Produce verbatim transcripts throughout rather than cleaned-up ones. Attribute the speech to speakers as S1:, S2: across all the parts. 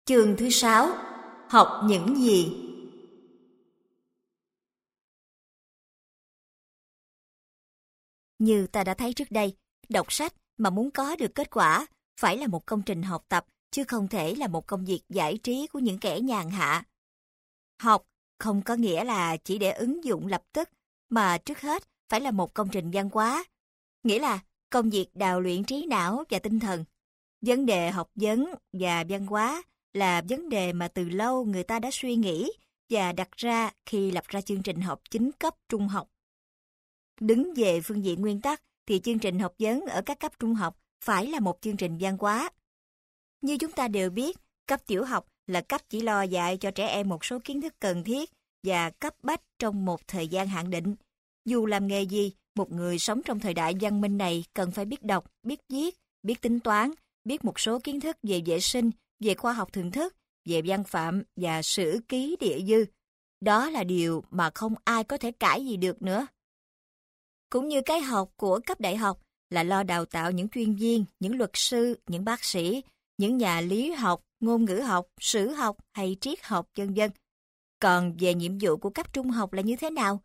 S1: Chương thứ sáu. Học những gì? Như ta đã thấy trước đây, đọc sách mà muốn có được kết quả phải là một công trình học tập, chứ không thể là một công việc giải trí của những kẻ nhàn hạ. Học không có nghĩa là chỉ để ứng dụng lập tức, mà trước hết phải là một công trình văn hóa, nghĩa là công việc đào luyện trí não và tinh thần. Vấn đề học vấn và văn hóa là vấn đề mà từ lâu người ta đã suy nghĩ và đặt ra khi lập ra chương trình học chính cấp trung học. Đứng về phương diện nguyên tắc thì chương trình học vấn ở các cấp trung học phải là một chương trình văn hóa. Như chúng ta đều biết, cấp tiểu học là cấp chỉ lo dạy cho trẻ em một số kiến thức cần thiết và cấp bách trong một thời gian hạn định. Dù làm nghề gì, một người sống trong thời đại văn minh này cần phải biết đọc, biết viết, biết tính toán, biết một số kiến thức về vệ sinh, về khoa học thường thức, về văn phạm và sử ký địa dư. Đó là điều mà không ai có thể cãi gì được nữa. Cũng như cái học của cấp đại học là lo đào tạo những chuyên viên, những luật sư, những bác sĩ, những nhà lý học, ngôn ngữ học, sử học hay triết học, vân vân. Còn về nhiệm vụ của cấp trung học là như thế nào?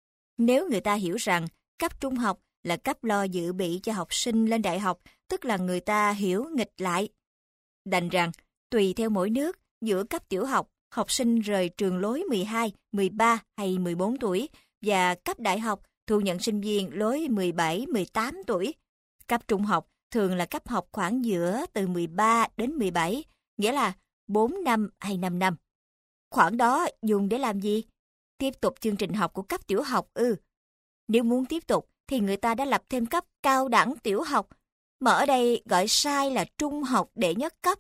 S1: Nếu người ta hiểu rằng cấp trung học là cấp lo dự bị cho học sinh lên đại học, tức là người ta hiểu nghịch lại. Đành rằng, tùy theo mỗi nước, giữa cấp tiểu học, học sinh rời trường lối mười hai, mười ba hay mười bốn tuổi, và cấp đại học thu nhận sinh viên lối mười bảy, mười tám tuổi. Cấp trung học thường là cấp học khoảng giữa từ mười ba đến mười bảy, nghĩa là bốn năm hay năm năm. Khoảng đó dùng để làm gì? Tiếp tục chương trình học của cấp tiểu học ư? Ừ. Nếu muốn tiếp tục thì người ta đã lập thêm cấp cao đẳng tiểu học, mà ở đây gọi sai là trung học đệ nhất cấp.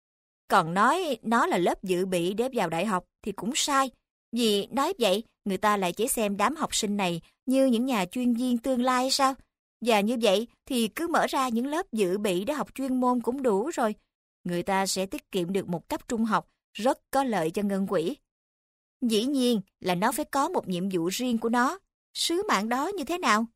S1: Còn nói nó là lớp dự bị để vào đại học thì cũng sai. Vì nói vậy, người ta lại chỉ xem đám học sinh này như những nhà chuyên viên tương lai sao? Và như vậy thì cứ mở ra những lớp dự bị để học chuyên môn cũng đủ rồi. Người ta sẽ tiết kiệm được một cấp trung học, rất có lợi cho ngân quỹ. Dĩ nhiên là nó phải có một nhiệm vụ riêng của nó. Sứ mạng đó như thế nào?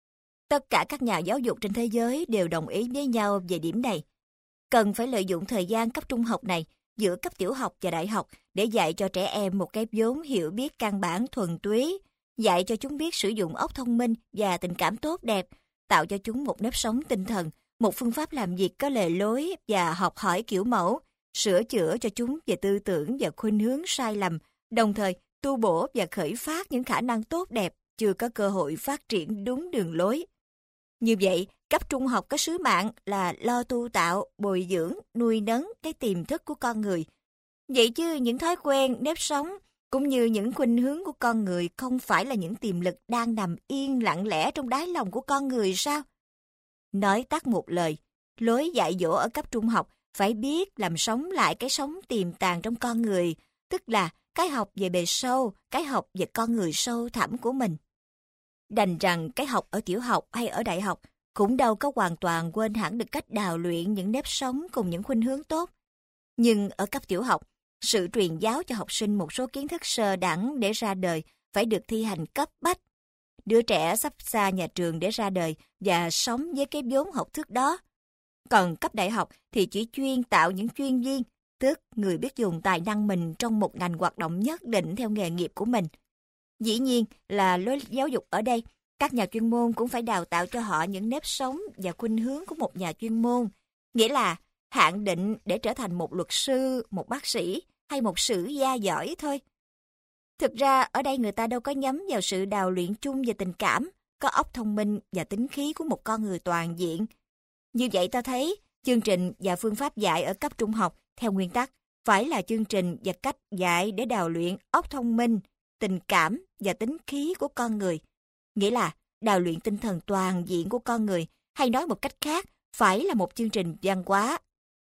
S1: Tất cả các nhà giáo dục trên thế giới đều đồng ý với nhau về điểm này. Cần phải lợi dụng thời gian cấp trung học này giữa cấp tiểu học và đại học để dạy cho trẻ em một cái vốn hiểu biết căn bản thuần túy, dạy cho chúng biết sử dụng óc thông minh và tình cảm tốt đẹp, tạo cho chúng một nếp sống tinh thần, một phương pháp làm việc có lề lối và học hỏi kiểu mẫu, sửa chữa cho chúng về tư tưởng và khuynh hướng sai lầm, đồng thời tu bổ và khởi phát những khả năng tốt đẹp chưa có cơ hội phát triển đúng đường lối. Như vậy, cấp trung học có sứ mạng là lo tu tạo, bồi dưỡng, nuôi nấng cái tiềm thức của con người. Vậy chứ những thói quen, nếp sống, cũng như những khuynh hướng của con người không phải là những tiềm lực đang nằm yên lặng lẽ trong đáy lòng của con người sao? Nói tắt một lời, lối dạy dỗ ở cấp trung học phải biết làm sống lại cái sống tiềm tàng trong con người, tức là cái học về bề sâu, cái học về con người sâu thẳm của mình. Đành rằng cái học ở tiểu học hay ở đại học cũng đâu có hoàn toàn quên hẳn được cách đào luyện những nếp sống cùng những khuynh hướng tốt. Nhưng ở cấp tiểu học, sự truyền giáo cho học sinh một số kiến thức sơ đẳng để ra đời phải được thi hành cấp bách. Đứa trẻ sắp xa nhà trường để ra đời và sống với cái vốn học thức đó. Còn cấp đại học thì chỉ chuyên tạo những chuyên viên, tức người biết dùng tài năng mình trong một ngành hoạt động nhất định theo nghề nghiệp của mình. Dĩ nhiên là lối giáo dục ở đây, các nhà chuyên môn cũng phải đào tạo cho họ những nếp sống và khuynh hướng của một nhà chuyên môn, nghĩa là hạn định để trở thành một luật sư, một bác sĩ hay một sử gia giỏi thôi. Thực ra ở đây người ta đâu có nhắm vào sự đào luyện chung về tình cảm, có óc thông minh và tính khí của một con người toàn diện. Như vậy ta thấy, chương trình và phương pháp dạy ở cấp trung học theo nguyên tắc phải là chương trình và cách dạy để đào luyện óc thông minh, tình cảm và tính khí của con người, nghĩa là đào luyện tinh thần toàn diện của con người, hay nói một cách khác, phải là một chương trình văn hóa.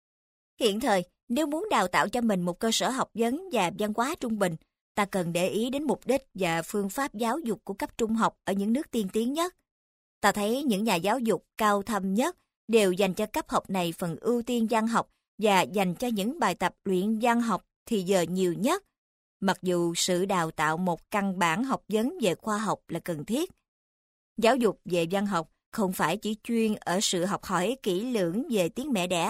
S1: Hiện thời, nếu muốn đào tạo cho mình một cơ sở học vấn và văn hóa trung bình, ta cần để ý đến mục đích và phương pháp giáo dục của cấp trung học ở những nước tiên tiến nhất. Ta thấy những nhà giáo dục cao thâm nhất đều dành cho cấp học này phần ưu tiên văn học và dành cho những bài tập luyện văn học thì giờ nhiều nhất. Mặc dù sự đào tạo một căn bản học vấn về khoa học là cần thiết. Giáo dục về văn học không phải chỉ chuyên ở sự học hỏi kỹ lưỡng về tiếng mẹ đẻ,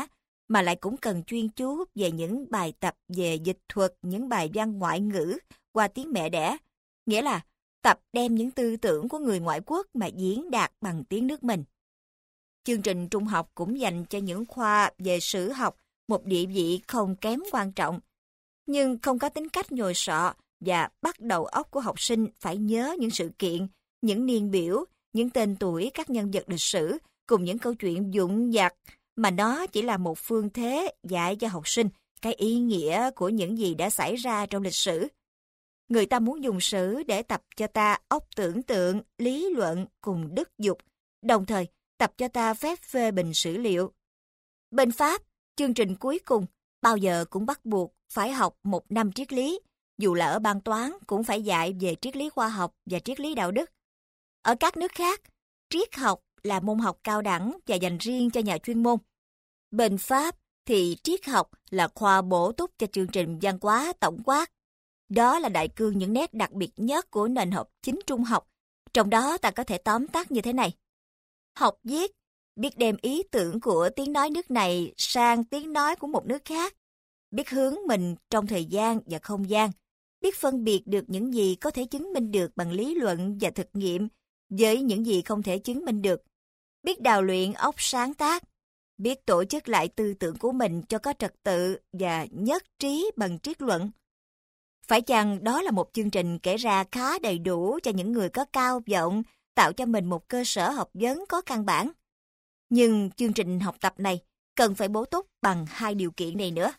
S1: mà lại cũng cần chuyên chú về những bài tập về dịch thuật, những bài văn ngoại ngữ qua tiếng mẹ đẻ. Nghĩa là tập đem những tư tưởng của người ngoại quốc mà diễn đạt bằng tiếng nước mình. Chương trình trung học cũng dành cho những khoa về sử học một địa vị không kém quan trọng, nhưng không có tính cách nhồi sọ và bắt đầu óc của học sinh phải nhớ những sự kiện, những niên biểu, những tên tuổi các nhân vật lịch sử cùng những câu chuyện vụn vặt, mà nó chỉ là một phương thế dạy cho học sinh cái ý nghĩa của những gì đã xảy ra trong lịch sử. Người ta muốn dùng sử để tập cho ta óc tưởng tượng, lý luận cùng đức dục, đồng thời tập cho ta phép phê bình sử liệu. Bên Pháp, chương trình cuối cùng bao giờ cũng bắt buộc phải học một năm triết lý, dù là ở ban toán cũng phải dạy về triết lý khoa học và triết lý đạo đức. Ở các nước khác, triết học là môn học cao đẳng và dành riêng cho nhà chuyên môn. Bên Pháp thì triết học là khoa bổ túc cho chương trình văn hóa tổng quát. Đó là đại cương những nét đặc biệt nhất của nền học chính trung học. Trong đó ta có thể tóm tắt như thế này. Học viết, biết đem ý tưởng của tiếng nói nước này sang tiếng nói của một nước khác, biết hướng mình trong thời gian và không gian, biết phân biệt được những gì có thể chứng minh được bằng lý luận và thực nghiệm với những gì không thể chứng minh được, biết đào luyện óc sáng tác, biết tổ chức lại tư tưởng của mình cho có trật tự và nhất trí bằng triết luận. Phải chăng đó là một chương trình kể ra khá đầy đủ cho những người có cao vọng, tạo cho mình một cơ sở học vấn có căn bản? Nhưng chương trình học tập này cần phải bổ túc bằng hai điều kiện này nữa.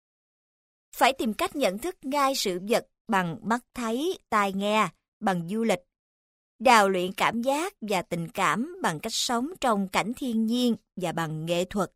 S1: Phải tìm cách nhận thức ngay sự vật bằng mắt thấy, tai nghe, bằng du lịch. Đào luyện cảm giác và tình cảm bằng cách sống trong cảnh thiên nhiên và bằng nghệ thuật.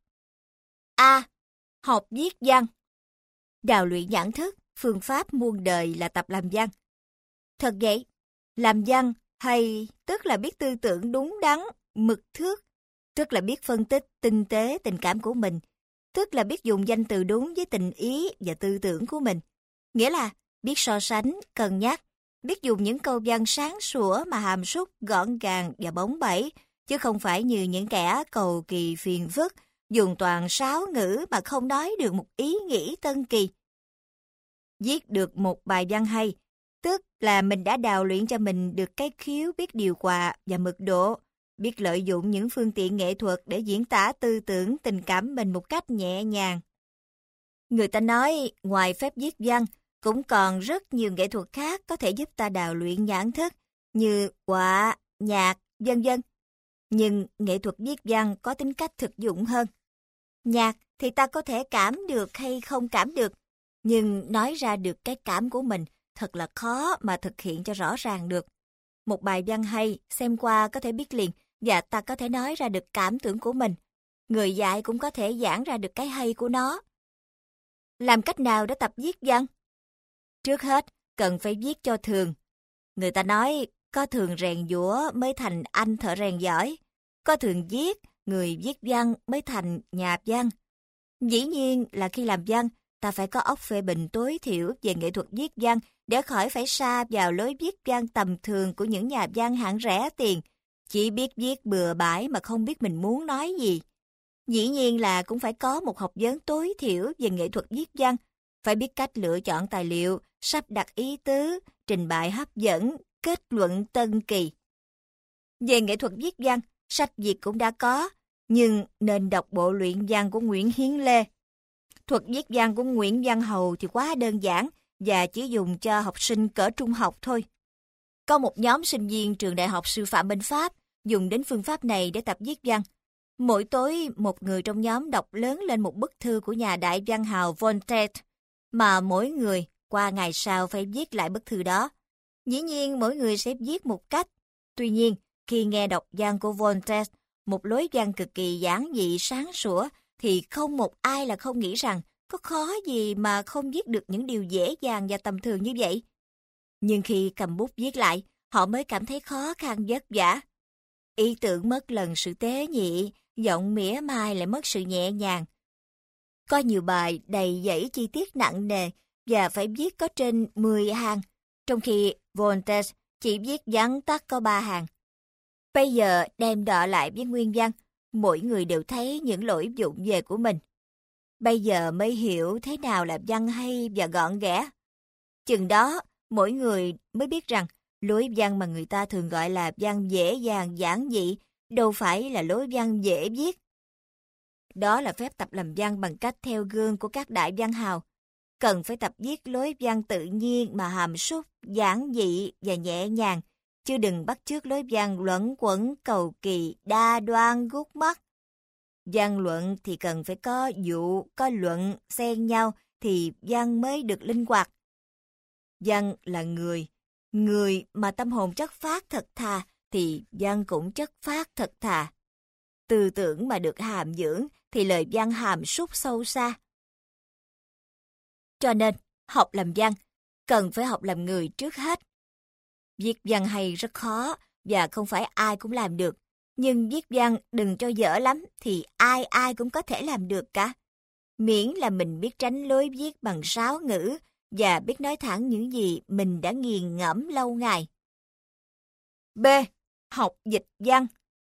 S1: A. Học viết văn. Đào luyện nhận thức, phương pháp muôn đời là tập làm văn. Thật vậy, làm văn hay tức là biết tư tưởng đúng đắn, mực thước, tức là biết phân tích tinh tế tình cảm của mình, tức là biết dùng danh từ đúng với tình ý và tư tưởng của mình. Nghĩa là biết so sánh, cân nhắc, biết dùng những câu văn sáng sủa mà hàm súc, gọn gàng và bóng bẩy, chứ không phải như những kẻ cầu kỳ phiền phức, dùng toàn sáo ngữ mà không nói được một ý nghĩ tân kỳ. Viết được một bài văn hay, tức là mình đã đào luyện cho mình được cái khiếu biết điều hòa và mực độ, biết lợi dụng những phương tiện nghệ thuật để diễn tả tư tưởng, tình cảm mình một cách nhẹ nhàng. Người ta nói, ngoài phép viết văn, cũng còn rất nhiều nghệ thuật khác có thể giúp ta đào luyện nhãn thức, như họa, nhạc, vân vân. Nhưng nghệ thuật viết văn có tính cách thực dụng hơn. Nhạc thì ta có thể cảm được hay không cảm được, nhưng nói ra được cái cảm của mình thật là khó mà thực hiện cho rõ ràng được. Một bài văn hay, xem qua có thể biết liền, và ta có thể nói ra được cảm tưởng của mình. Người dạy cũng có thể giảng ra được cái hay của nó. Làm cách nào để tập viết văn? Trước hết, cần phải viết cho thường. Người ta nói, có thường rèn giũa mới thành anh thợ rèn giỏi. Có thường viết, người viết văn mới thành nhà văn. Dĩ nhiên là khi làm văn, ta phải có óc phê bình tối thiểu về nghệ thuật viết văn để khỏi phải sa vào lối viết văn tầm thường của những nhà văn hạng rẻ tiền, chỉ biết viết bừa bãi mà không biết mình muốn nói gì. Dĩ nhiên là cũng phải có một học vấn tối thiểu về nghệ thuật viết văn, phải biết cách lựa chọn tài liệu, sắp đặt ý tứ, trình bày hấp dẫn, kết luận tân kỳ. Về nghệ thuật viết văn, sách Việt cũng đã có, nhưng nên đọc bộ luyện văn của Nguyễn Hiến Lê. Thuật viết văn của Nguyễn Văn Hầu thì quá đơn giản và chỉ dùng cho học sinh cỡ trung học thôi. Có một nhóm sinh viên trường Đại học Sư phạm bên Pháp dùng đến phương pháp này để tập viết văn. Mỗi tối, một người trong nhóm đọc lớn lên một bức thư của nhà đại văn hào Voltaire, mà mỗi người qua ngày sau phải viết lại bức thư đó. Dĩ nhiên, mỗi người sẽ viết một cách. Tuy nhiên, khi nghe đọc văn của Voltaire, một lối văn cực kỳ giản dị sáng sủa, thì không một ai là không nghĩ rằng có khó gì mà không viết được những điều dễ dàng và tầm thường như vậy. Nhưng khi cầm bút viết lại, họ mới cảm thấy khó khăn vất vả. Ý tưởng mất lần sự tế nhị, giọng mỉa mai lại mất sự nhẹ nhàng. Có nhiều bài đầy dãy chi tiết nặng nề và phải viết có trên mười hàng, trong khi Voltaire chỉ viết vắn tắt có ba hàng. Bây giờ đem đọ lại với nguyên văn, mỗi người đều thấy những lỗi vụng về của mình. Bây giờ mới hiểu thế nào là văn hay và gọn ghẽ. Chừng đó, mỗi người mới biết rằng lối văn mà người ta thường gọi là văn dễ dàng giản dị đâu phải là lối văn dễ viết. Đó là phép tập làm văn bằng cách theo gương của các đại văn hào. Cần phải tập viết lối văn tự nhiên mà hàm súc, giản dị và nhẹ nhàng, chứ đừng bắt chước lối văn luẩn quẩn, cầu kỳ, đa đoan, gút mắt. Văn luận thì cần phải có dụ, có luận, xen nhau thì văn mới được linh hoạt. Văn là người, người mà tâm hồn chất phát thật thà thì văn cũng chất phát thật thà. Tư tưởng mà được hàm dưỡng thì lời văn hàm súc sâu xa. Cho nên, học làm văn, cần phải học làm người trước hết. Viết văn hay rất khó và không phải ai cũng làm được. Nhưng viết văn đừng cho dở lắm thì ai ai cũng có thể làm được cả. Miễn là mình biết tránh lối viết bằng sáo ngữ và biết nói thẳng những gì mình đã nghiền ngẫm lâu ngày. B. Học dịch văn.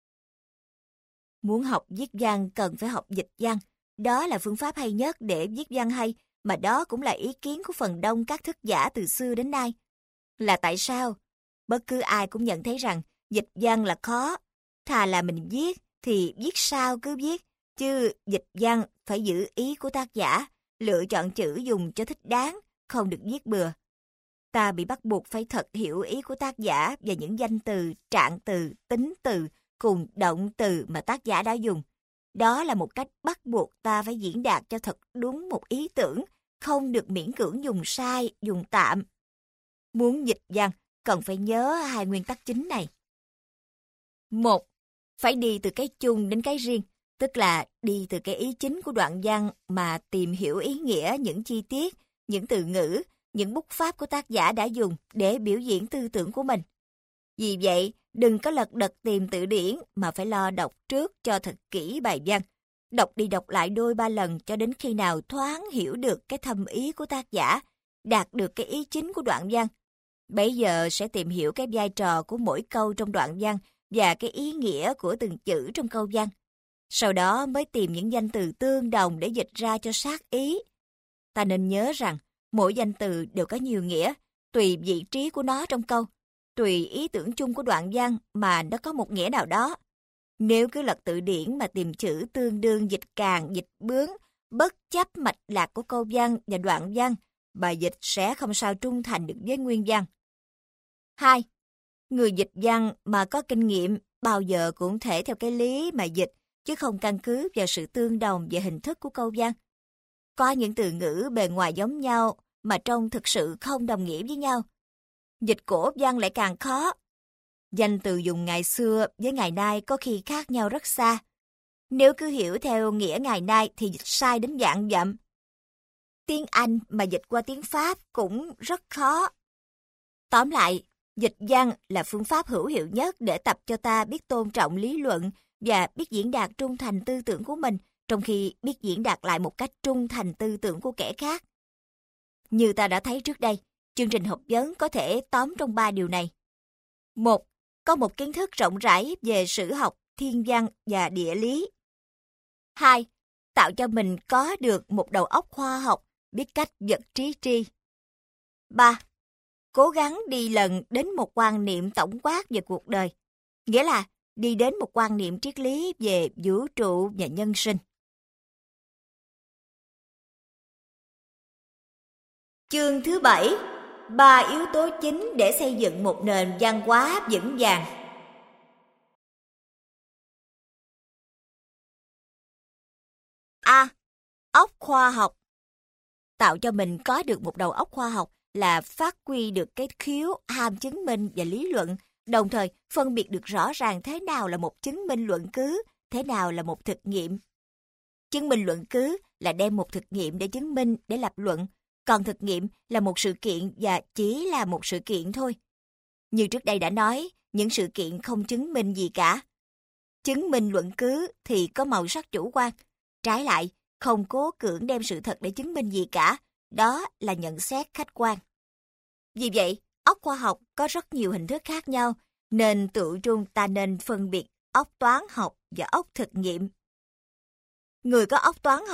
S1: Muốn học viết văn cần phải học dịch văn. Đó là phương pháp hay nhất để viết văn hay, mà đó cũng là ý kiến của phần đông các thức giả từ xưa đến nay. Là tại sao? Bất cứ ai cũng nhận thấy rằng dịch văn là khó. Thà là mình viết thì viết sao cứ viết, chứ dịch văn phải giữ ý của tác giả, lựa chọn chữ dùng cho thích đáng, không được viết bừa. Ta bị bắt buộc phải thật hiểu ý của tác giả và những danh từ, trạng từ, tính từ cùng động từ mà tác giả đã dùng. Đó là một cách bắt buộc ta phải diễn đạt cho thật đúng một ý tưởng, không được miễn cưỡng dùng sai, dùng tạm. Muốn dịch văn, cần phải nhớ hai nguyên tắc chính này. Một, phải đi từ cái chung đến cái riêng, tức là đi từ cái ý chính của đoạn văn mà tìm hiểu ý nghĩa những chi tiết, những từ ngữ, những bút pháp của tác giả đã dùng để biểu diễn tư tưởng của mình. Vì vậy, đừng có lật đật tìm từ điển mà phải lo đọc trước cho thật kỹ bài văn. Đọc đi đọc lại đôi ba lần cho đến khi nào thoáng hiểu được cái thâm ý của tác giả, đạt được cái ý chính của đoạn văn. Bây giờ sẽ tìm hiểu cái vai trò của mỗi câu trong đoạn văn và cái ý nghĩa của từng chữ trong câu văn. Sau đó mới tìm những danh từ tương đồng để dịch ra cho sát ý. Ta nên nhớ rằng mỗi danh từ đều có nhiều nghĩa, tùy vị trí của nó trong câu, tùy ý tưởng chung của đoạn văn mà nó có một nghĩa nào đó. Nếu cứ lật từ điển mà tìm chữ tương đương dịch càn, dịch bướng, bất chấp mạch lạc của câu văn và đoạn văn, bài dịch sẽ không sao trung thành được với nguyên văn. Hai, người dịch văn mà có kinh nghiệm bao giờ cũng thể theo cái lý mà dịch, chứ không căn cứ vào sự tương đồng về hình thức của câu văn. Có những từ ngữ bề ngoài giống nhau mà trong thực sự không đồng nghĩa với nhau. Dịch cổ văn lại càng khó. Danh từ dùng ngày xưa với ngày nay có khi khác nhau rất xa. Nếu cứ hiểu theo nghĩa ngày nay thì dịch sai đến vạn dặm. Tiếng Anh mà dịch qua tiếng Pháp cũng rất khó. Tóm lại, dịch văn là phương pháp hữu hiệu nhất để tập cho ta biết tôn trọng lý luận và biết diễn đạt trung thành tư tưởng của mình, trong khi biết diễn đạt lại một cách trung thành tư tưởng của kẻ khác. Như ta đã thấy trước đây, chương trình học vấn có thể tóm trong ba điều này. Một, có một kiến thức rộng rãi về sử học, thiên văn và địa lý. Hai, tạo cho mình có được một đầu óc khoa học, biết cách vật trí tri. Ba, cố gắng đi lần đến một quan niệm tổng quát về cuộc đời, nghĩa là đi đến một quan niệm triết lý về vũ trụ và nhân sinh. Chương thứ bảy, ba yếu tố chính để xây dựng một nền văn hóa vững vàng. A. Óc khoa học. Tạo cho mình có được một đầu óc khoa học là phát huy được cái khiếu ham chứng minh và lý luận, đồng thời phân biệt được rõ ràng thế nào là một chứng minh luận cứ, thế nào là một thực nghiệm. Chứng minh luận cứ là đem một thực nghiệm để chứng minh, để lập luận, còn thực nghiệm là một sự kiện và chỉ là một sự kiện thôi. Như trước đây đã nói, những sự kiện không chứng minh gì cả. Chứng minh luận cứ thì có màu sắc chủ quan. Trái lại, không cố cưỡng đem sự thật để chứng minh gì cả, đó là nhận xét khách quan. Vì vậy, óc khoa học có rất nhiều hình thức khác nhau, nên tự trung ta nên phân biệt óc toán học và óc thực nghiệm. Người có óc toán học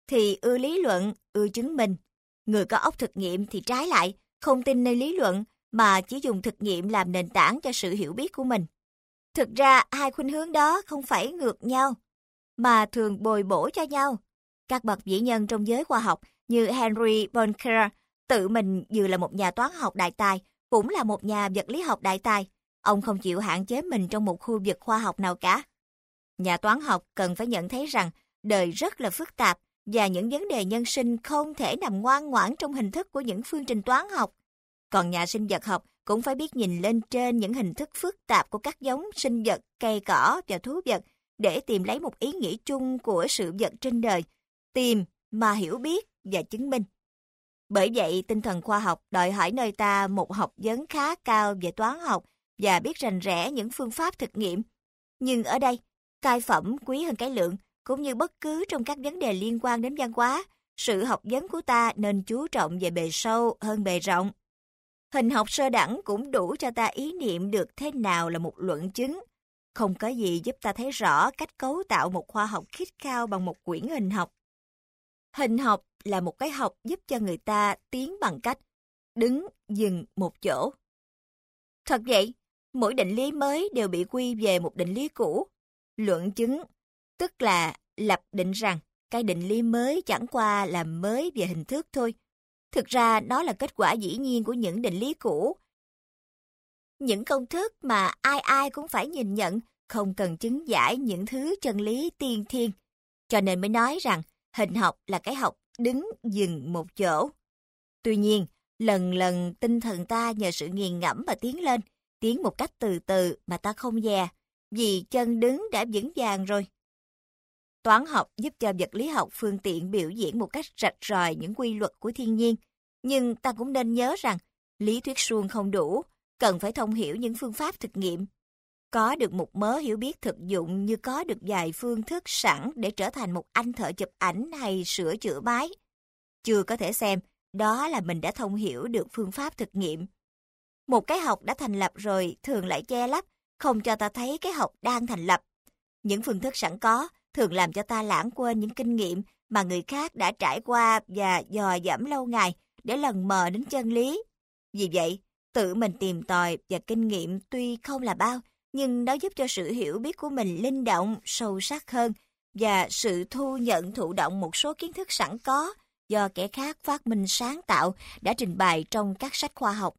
S1: thì ưa lý luận, ưa chứng minh. Người có óc thực nghiệm thì trái lại, không tin nơi lý luận mà chỉ dùng thực nghiệm làm nền tảng cho sự hiểu biết của mình. Thực ra hai khuynh hướng đó không phải ngược nhau, mà thường bồi bổ cho nhau. Các bậc vĩ nhân trong giới khoa học như Henry Poincaré tự mình vừa là một nhà toán học đại tài, cũng là một nhà vật lý học đại tài. Ông không chịu hạn chế mình trong một khu vực khoa học nào cả. Nhà toán học cần phải nhận thấy rằng đời rất là phức tạp và những vấn đề nhân sinh không thể nằm ngoan ngoãn trong hình thức của những phương trình toán học. Còn nhà sinh vật học cũng phải biết nhìn lên trên những hình thức phức tạp của các giống sinh vật, cây cỏ và thú vật để tìm lấy một ý nghĩa chung của sự vật trên đời, tìm mà hiểu biết và chứng minh. Bởi vậy, tinh thần khoa học đòi hỏi nơi ta một học vấn khá cao về toán học và biết rành rẽ những phương pháp thực nghiệm. Nhưng ở đây, cái phẩm quý hơn cái lượng, cũng như bất cứ trong các vấn đề liên quan đến văn hóa, sự học vấn của ta nên chú trọng về bề sâu hơn bề rộng. Hình học sơ đẳng cũng đủ cho ta ý niệm được thế nào là một luận chứng. Không có gì giúp ta thấy rõ cách cấu tạo một khoa học khít khao bằng một quyển hình học. Hình học là một cái học giúp cho người ta tiến bằng cách đứng, dừng một chỗ. Thật vậy, mỗi định lý mới đều bị quy về một định lý cũ. Luận chứng, tức là lập định rằng cái định lý mới chẳng qua là mới về hình thức thôi. Thực ra nó là kết quả dĩ nhiên của những định lý cũ. Những công thức mà ai ai cũng phải nhìn nhận, không cần chứng giải những thứ chân lý tiên thiên. Cho nên mới nói rằng hình học là cái học đứng dừng một chỗ. Tuy nhiên, lần lần tinh thần ta nhờ sự nghiền ngẫm mà tiến lên, tiến một cách từ từ mà ta không dè, vì chân đứng đã vững vàng rồi. Toán học giúp cho vật lý học phương tiện biểu diễn một cách rạch ròi những quy luật của thiên nhiên. Nhưng ta cũng nên nhớ rằng, lý thuyết suông không đủ, cần phải thông hiểu những phương pháp thực nghiệm. Có được một mớ hiểu biết thực dụng như có được vài phương thức sẵn để trở thành một anh thợ chụp ảnh hay sửa chữa máy. Chưa có thể xem, đó là mình đã thông hiểu được phương pháp thực nghiệm. Một cái học đã thành lập rồi thường lại che lấp, không cho ta thấy cái học đang thành lập. Những phương thức sẵn có thường làm cho ta lãng quên những kinh nghiệm mà người khác đã trải qua và dò dẫm lâu ngày để lần mò đến chân lý. Vì vậy, tự mình tìm tòi và kinh nghiệm tuy không là bao, nhưng nó giúp cho sự hiểu biết của mình linh động, sâu sắc hơn và sự thu nhận thụ động một số kiến thức sẵn có do kẻ khác phát minh sáng tạo đã trình bày trong các sách khoa học.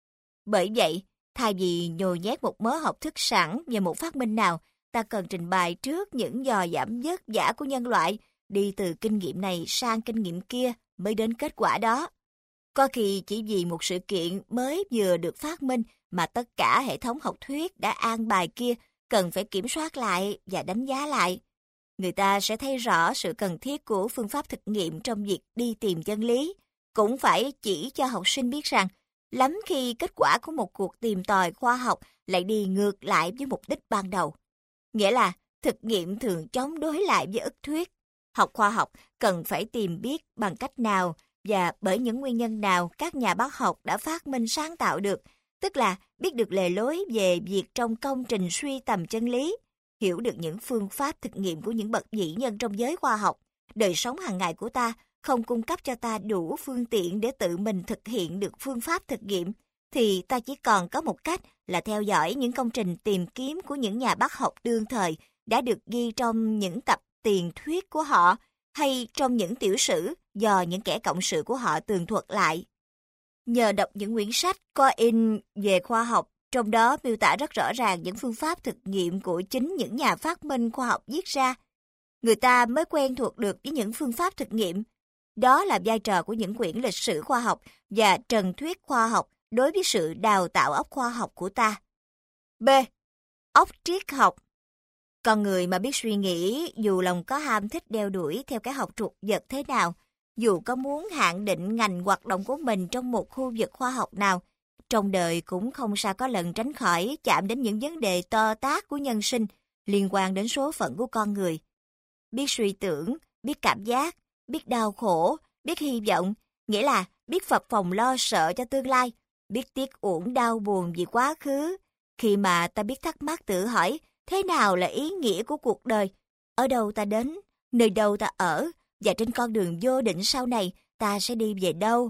S1: Bởi vậy, thay vì nhồi nhét một mớ học thức sẵn về một phát minh nào, ta cần trình bày trước những dò dẫm vất vả của nhân loại, đi từ kinh nghiệm này sang kinh nghiệm kia mới đến kết quả đó. Có khi chỉ vì một sự kiện mới vừa được phát minh mà tất cả hệ thống học thuyết đã an bài kia cần phải kiểm soát lại và đánh giá lại. Người ta sẽ thấy rõ sự cần thiết của phương pháp thực nghiệm trong việc đi tìm chân lý. Cũng phải chỉ cho học sinh biết rằng, lắm khi kết quả của một cuộc tìm tòi khoa học lại đi ngược lại với mục đích ban đầu. Nghĩa là thực nghiệm thường chống đối lại với ức thuyết. Học khoa học cần phải tìm biết bằng cách nào và bởi những nguyên nhân nào các nhà bác học đã phát minh sáng tạo được, tức là biết được lề lối về việc trong công trình suy tầm chân lý, hiểu được những phương pháp thực nghiệm của những bậc vĩ nhân trong giới khoa học. Đời sống hàng ngày của ta không cung cấp cho ta đủ phương tiện để tự mình thực hiện được phương pháp thực nghiệm, thì ta chỉ còn có một cách là theo dõi những công trình tìm kiếm của những nhà bác học đương thời đã được ghi trong những tập tiền thuyết của họ hay trong những tiểu sử do những kẻ cộng sự của họ tường thuật lại. Nhờ đọc những quyển sách có in về khoa học, trong đó miêu tả rất rõ ràng những phương pháp thực nghiệm của chính những nhà phát minh khoa học viết ra, người ta mới quen thuộc được với những phương pháp thực nghiệm. Đó là vai trò của những quyển lịch sử khoa học và trần thuyết khoa học đối với sự đào tạo óc khoa học của ta. B. Óc triết học. Con người mà biết suy nghĩ, dù lòng có ham thích đeo đuổi theo cái học trục vật thế nào, dù có muốn hạn định ngành hoạt động của mình trong một khu vực khoa học nào, trong đời cũng không sao có lần tránh khỏi chạm đến những vấn đề to tát của nhân sinh liên quan đến số phận của con người. Biết suy tưởng, biết cảm giác, biết đau khổ, biết hy vọng, nghĩa là biết phập phồng lo sợ cho tương lai, biết tiếc uổng đau buồn vì quá khứ. Khi mà ta biết thắc mắc tự hỏi thế nào là ý nghĩa của cuộc đời, ở đâu ta đến, nơi đâu ta ở, và trên con đường vô định sau này ta sẽ đi về đâu.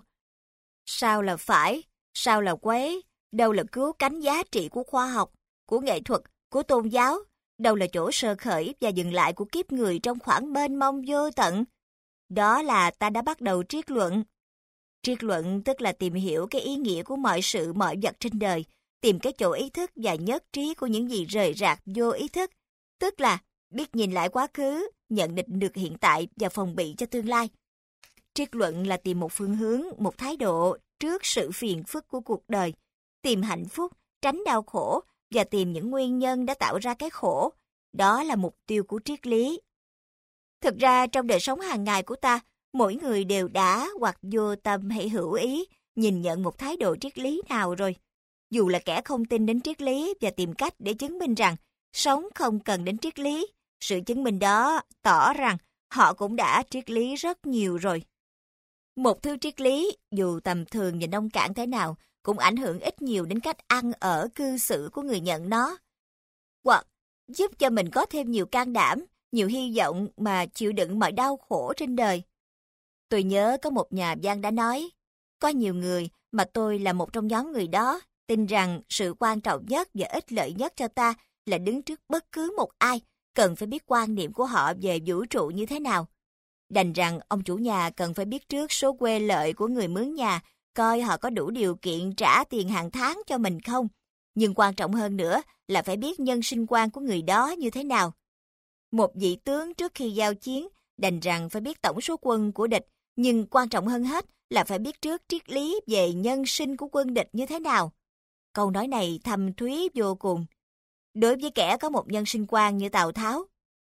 S1: Sao là phải, sao là quấy, đâu là cứu cánh giá trị của khoa học, của nghệ thuật, của tôn giáo, đâu là chỗ sơ khởi và dừng lại của kiếp người trong khoảng mênh mông vô tận. Đó là ta đã bắt đầu triết luận. Triết luận tức là tìm hiểu cái ý nghĩa của mọi sự mọi vật trên đời, tìm cái chỗ ý thức và nhất trí của những gì rời rạc vô ý thức, tức là biết nhìn lại quá khứ, nhận định được hiện tại và phòng bị cho tương lai. Triết luận là tìm một phương hướng, một thái độ trước sự phiền phức của cuộc đời, tìm hạnh phúc, tránh đau khổ và tìm những nguyên nhân đã tạo ra cái khổ. Đó là mục tiêu của triết lý. Thực ra trong đời sống hàng ngày của ta, mỗi người đều đã hoặc vô tâm hay hữu ý nhìn nhận một thái độ triết lý nào rồi. Dù là kẻ không tin đến triết lý và tìm cách để chứng minh rằng sống không cần đến triết lý, sự chứng minh đó tỏ rằng họ cũng đã triết lý rất nhiều rồi. Một thứ triết lý, dù tầm thường và nông cạn thế nào, cũng ảnh hưởng ít nhiều đến cách ăn ở cư xử của người nhận nó. Hoặc giúp cho mình có thêm nhiều can đảm, nhiều hy vọng mà chịu đựng mọi đau khổ trên đời. Tôi nhớ có một nhà văn đã nói, có nhiều người mà tôi là một trong nhóm người đó, tin rằng sự quan trọng nhất và ích lợi nhất cho ta là đứng trước bất cứ một ai, cần phải biết quan niệm của họ về vũ trụ như thế nào. Đành rằng ông chủ nhà cần phải biết trước số quê lợi của người mướn nhà, coi họ có đủ điều kiện trả tiền hàng tháng cho mình không. Nhưng quan trọng hơn nữa là phải biết nhân sinh quan của người đó như thế nào. Một vị tướng trước khi giao chiến, đành rằng phải biết tổng số quân của địch, nhưng quan trọng hơn hết là phải biết trước triết lý về nhân sinh của quân địch như thế nào. Câu nói này thâm thúy vô cùng. Đối với kẻ có một nhân sinh quan như Tào Tháo,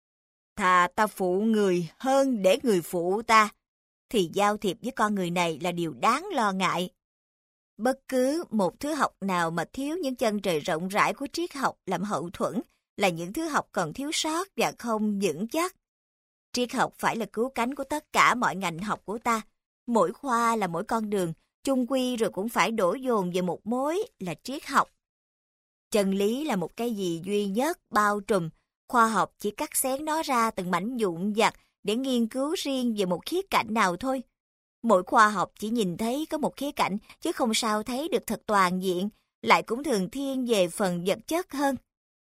S1: thà ta phụ người hơn để người phụ ta, thì giao thiệp với con người này là điều đáng lo ngại. Bất cứ một thứ học nào mà thiếu những chân trời rộng rãi của triết học làm hậu thuẫn là những thứ học còn thiếu sót và không vững chắc. Triết học phải là cứu cánh của tất cả mọi ngành học của ta. Mỗi khoa là mỗi con đường, chung quy rồi cũng phải đổ dồn về một mối là triết học. Chân lý là một cái gì duy nhất, bao trùm. Khoa học chỉ cắt xén nó ra từng mảnh vụn vặt để nghiên cứu riêng về một khía cạnh nào thôi. Mỗi khoa học chỉ nhìn thấy có một khía cạnh chứ không sao thấy được thật toàn diện, lại cũng thường thiên về phần vật chất hơn.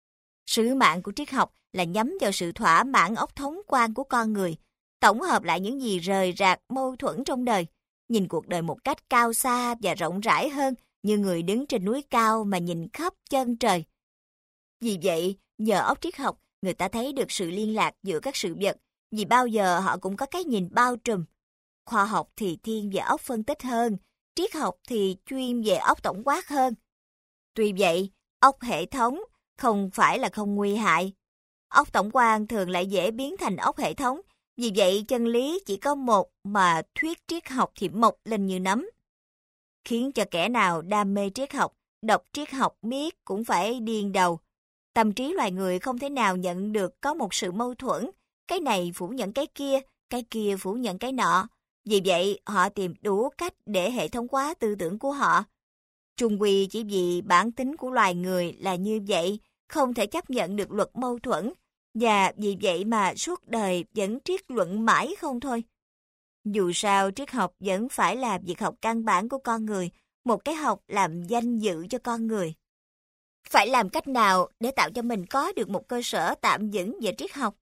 S1: Sứ mạng của triết học là nhắm vào sự thỏa mãn óc thống quan của con người, tổng hợp lại những gì rời rạc mâu thuẫn trong đời, nhìn cuộc đời một cách cao xa và rộng rãi hơn, như người đứng trên núi cao mà nhìn khắp chân trời. Vì vậy, nhờ óc triết học, người ta thấy được sự liên lạc giữa các sự vật, vì bao giờ họ cũng có cái nhìn bao trùm. Khoa học thì thiên về óc phân tích hơn, triết học thì chuyên về óc tổng quát hơn. Tuy vậy, óc hệ thống không phải là không nguy hại. Óc tổng quan thường lại dễ biến thành óc hệ thống, vì vậy chân lý chỉ có một mà thuyết triết học thì mọc lên như nấm. Khiến cho kẻ nào đam mê triết học, đọc triết học miết cũng phải điên đầu. Tâm trí loài người không thể nào nhận được có một sự mâu thuẫn, cái này phủ nhận cái kia, cái kia phủ nhận cái nọ. Vì vậy, họ tìm đủ cách để hệ thống hóa tư tưởng của họ. Chung quy chỉ vì bản tính của loài người là như vậy, không thể chấp nhận được luật mâu thuẫn, và vì vậy mà suốt đời vẫn triết luận mãi không thôi. Dù sao, triết học vẫn phải là việc học căn bản của con người, một cái học làm danh dự cho con người. Phải làm cách nào để tạo cho mình có được một cơ sở tạm vững về triết học?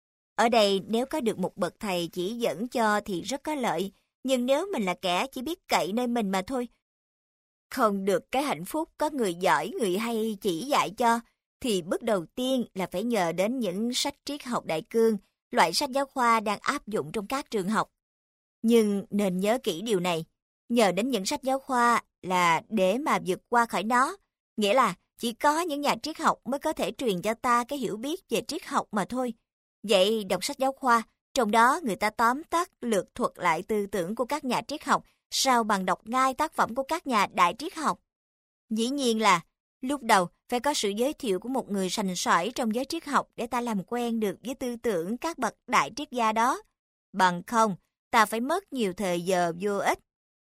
S1: Ở đây nếu có được một bậc thầy chỉ dẫn cho thì rất có lợi, nhưng nếu mình là kẻ chỉ biết cậy nơi mình mà thôi, không được cái hạnh phúc có người giỏi, người hay chỉ dạy cho, thì bước đầu tiên là phải nhờ đến những sách triết học đại cương, loại sách giáo khoa đang áp dụng trong các trường học. Nhưng nên nhớ kỹ điều này, nhờ đến những sách giáo khoa là để mà vượt qua khỏi nó, nghĩa là chỉ có những nhà triết học mới có thể truyền cho ta cái hiểu biết về triết học mà thôi. Vậy đọc sách giáo khoa, trong đó người ta tóm tắt lược thuật lại tư tưởng của các nhà triết học, sao bằng đọc ngay tác phẩm của các nhà đại triết học. Dĩ nhiên là lúc đầu phải có sự giới thiệu của một người sành sỏi trong giới triết học để ta làm quen được với tư tưởng các bậc đại triết gia đó. Bằng không, ta phải mất nhiều thời giờ vô ích.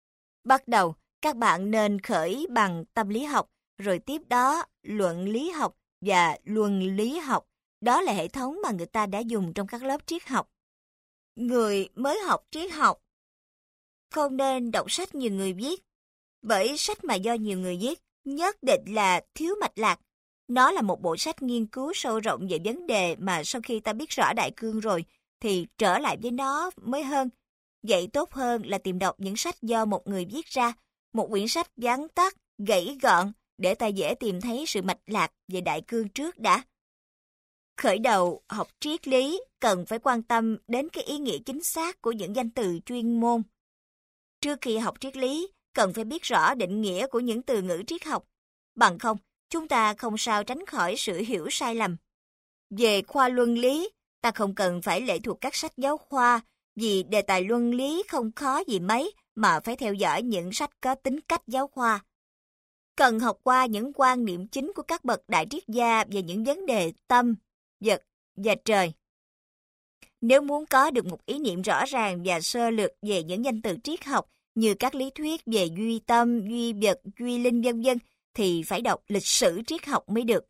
S1: Bắt đầu, các bạn nên khởi bằng tâm lý học, rồi tiếp đó luận lý học và luân lý học. Đó là hệ thống mà người ta đã dùng trong các lớp triết học. Người mới học triết học không nên đọc sách nhiều người viết, bởi sách mà do nhiều người viết nhất định là thiếu mạch lạc. Nó là một bộ sách nghiên cứu sâu rộng về vấn đề mà sau khi ta biết rõ đại cương rồi thì trở lại với nó mới hơn. Vậy tốt hơn là tìm đọc những sách do một người viết ra, một quyển sách vắn tắt, gãy gọn để ta dễ tìm thấy sự mạch lạc về đại cương trước đã. Khởi đầu học triết lý cần phải quan tâm đến cái ý nghĩa chính xác của những danh từ chuyên môn. Trước khi học triết lý, cần phải biết rõ định nghĩa của những từ ngữ triết học. Bằng không, chúng ta không sao tránh khỏi sự hiểu sai lầm. Về khoa luân lý, ta không cần phải lệ thuộc các sách giáo khoa, vì đề tài luân lý không khó gì mấy mà phải theo dõi những sách có tính cách giáo khoa. Cần học qua những quan niệm chính của các bậc đại triết gia về những vấn đề tâm, vật và trời. Nếu muốn có được một ý niệm rõ ràng và sơ lược về những danh từ triết học như các lý thuyết về duy tâm, duy vật, duy linh vân vân thì phải đọc lịch sử triết học mới được.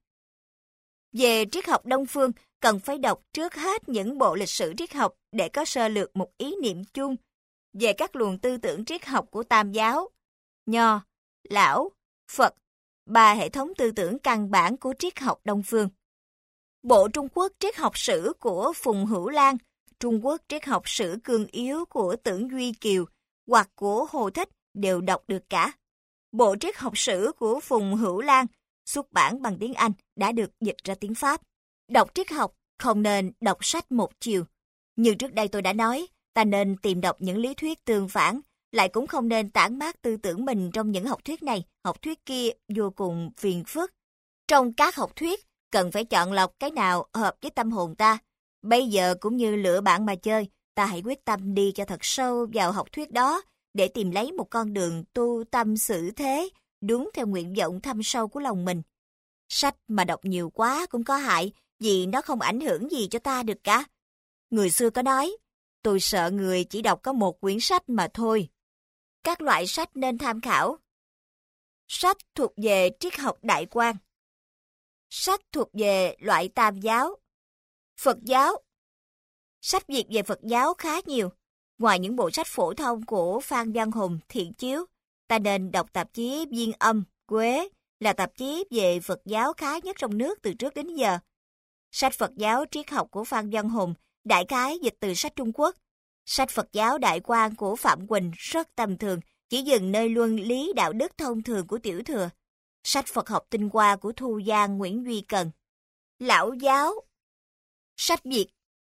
S1: Về triết học Đông phương, cần phải đọc trước hết những bộ lịch sử triết học để có sơ lược một ý niệm chung về các luồng tư tưởng triết học của Tam giáo, Nho, Lão, Phật, ba hệ thống tư tưởng căn bản của triết học Đông phương. Bộ Trung Quốc triết học sử của Phùng Hữu Lan, Trung Quốc triết học sử cương yếu của Tưởng Duy Kiều hoặc của Hồ Thích đều đọc được cả. Bộ triết học sử của Phùng Hữu Lan xuất bản bằng tiếng Anh đã được dịch ra tiếng Pháp. Đọc triết học không nên đọc sách một chiều. Như trước đây tôi đã nói, ta nên tìm đọc những lý thuyết tương phản, lại cũng không nên tản mát tư tưởng mình trong những học thuyết này, học thuyết kia vô cùng phiền phức. Trong các học thuyết, cần phải chọn lọc cái nào hợp với tâm hồn ta. Bây giờ cũng như lựa bạn mà chơi, ta hãy quyết tâm đi cho thật sâu vào học thuyết đó để tìm lấy một con đường tu tâm xử thế, đúng theo nguyện vọng thâm sâu của lòng mình. Sách mà đọc nhiều quá cũng có hại, vì nó không ảnh hưởng gì cho ta được cả. Người xưa có nói, tôi sợ người chỉ đọc có một quyển sách mà thôi. Các loại sách nên tham khảo. Sách thuộc về triết học đại quan. Sách thuộc về loại Tam giáo. Phật giáo. Sách Việt về Phật giáo khá nhiều. Ngoài những bộ sách phổ thông của Phan Văn Hùng, Thiện Chiếu, ta nên đọc tạp chí Viên Âm, Quế là tạp chí về Phật giáo khá nhất trong nước từ trước đến giờ. Sách Phật giáo triết học của Phan Văn Hùng đại khái dịch từ sách Trung Quốc. Sách Phật giáo đại quan của Phạm Quỳnh rất tầm thường, chỉ dừng nơi luân lý đạo đức thông thường của Tiểu Thừa. Sách Phật học tinh hoa của Thu Giang, Nguyễn Duy Cần. Lão giáo. Sách Việt.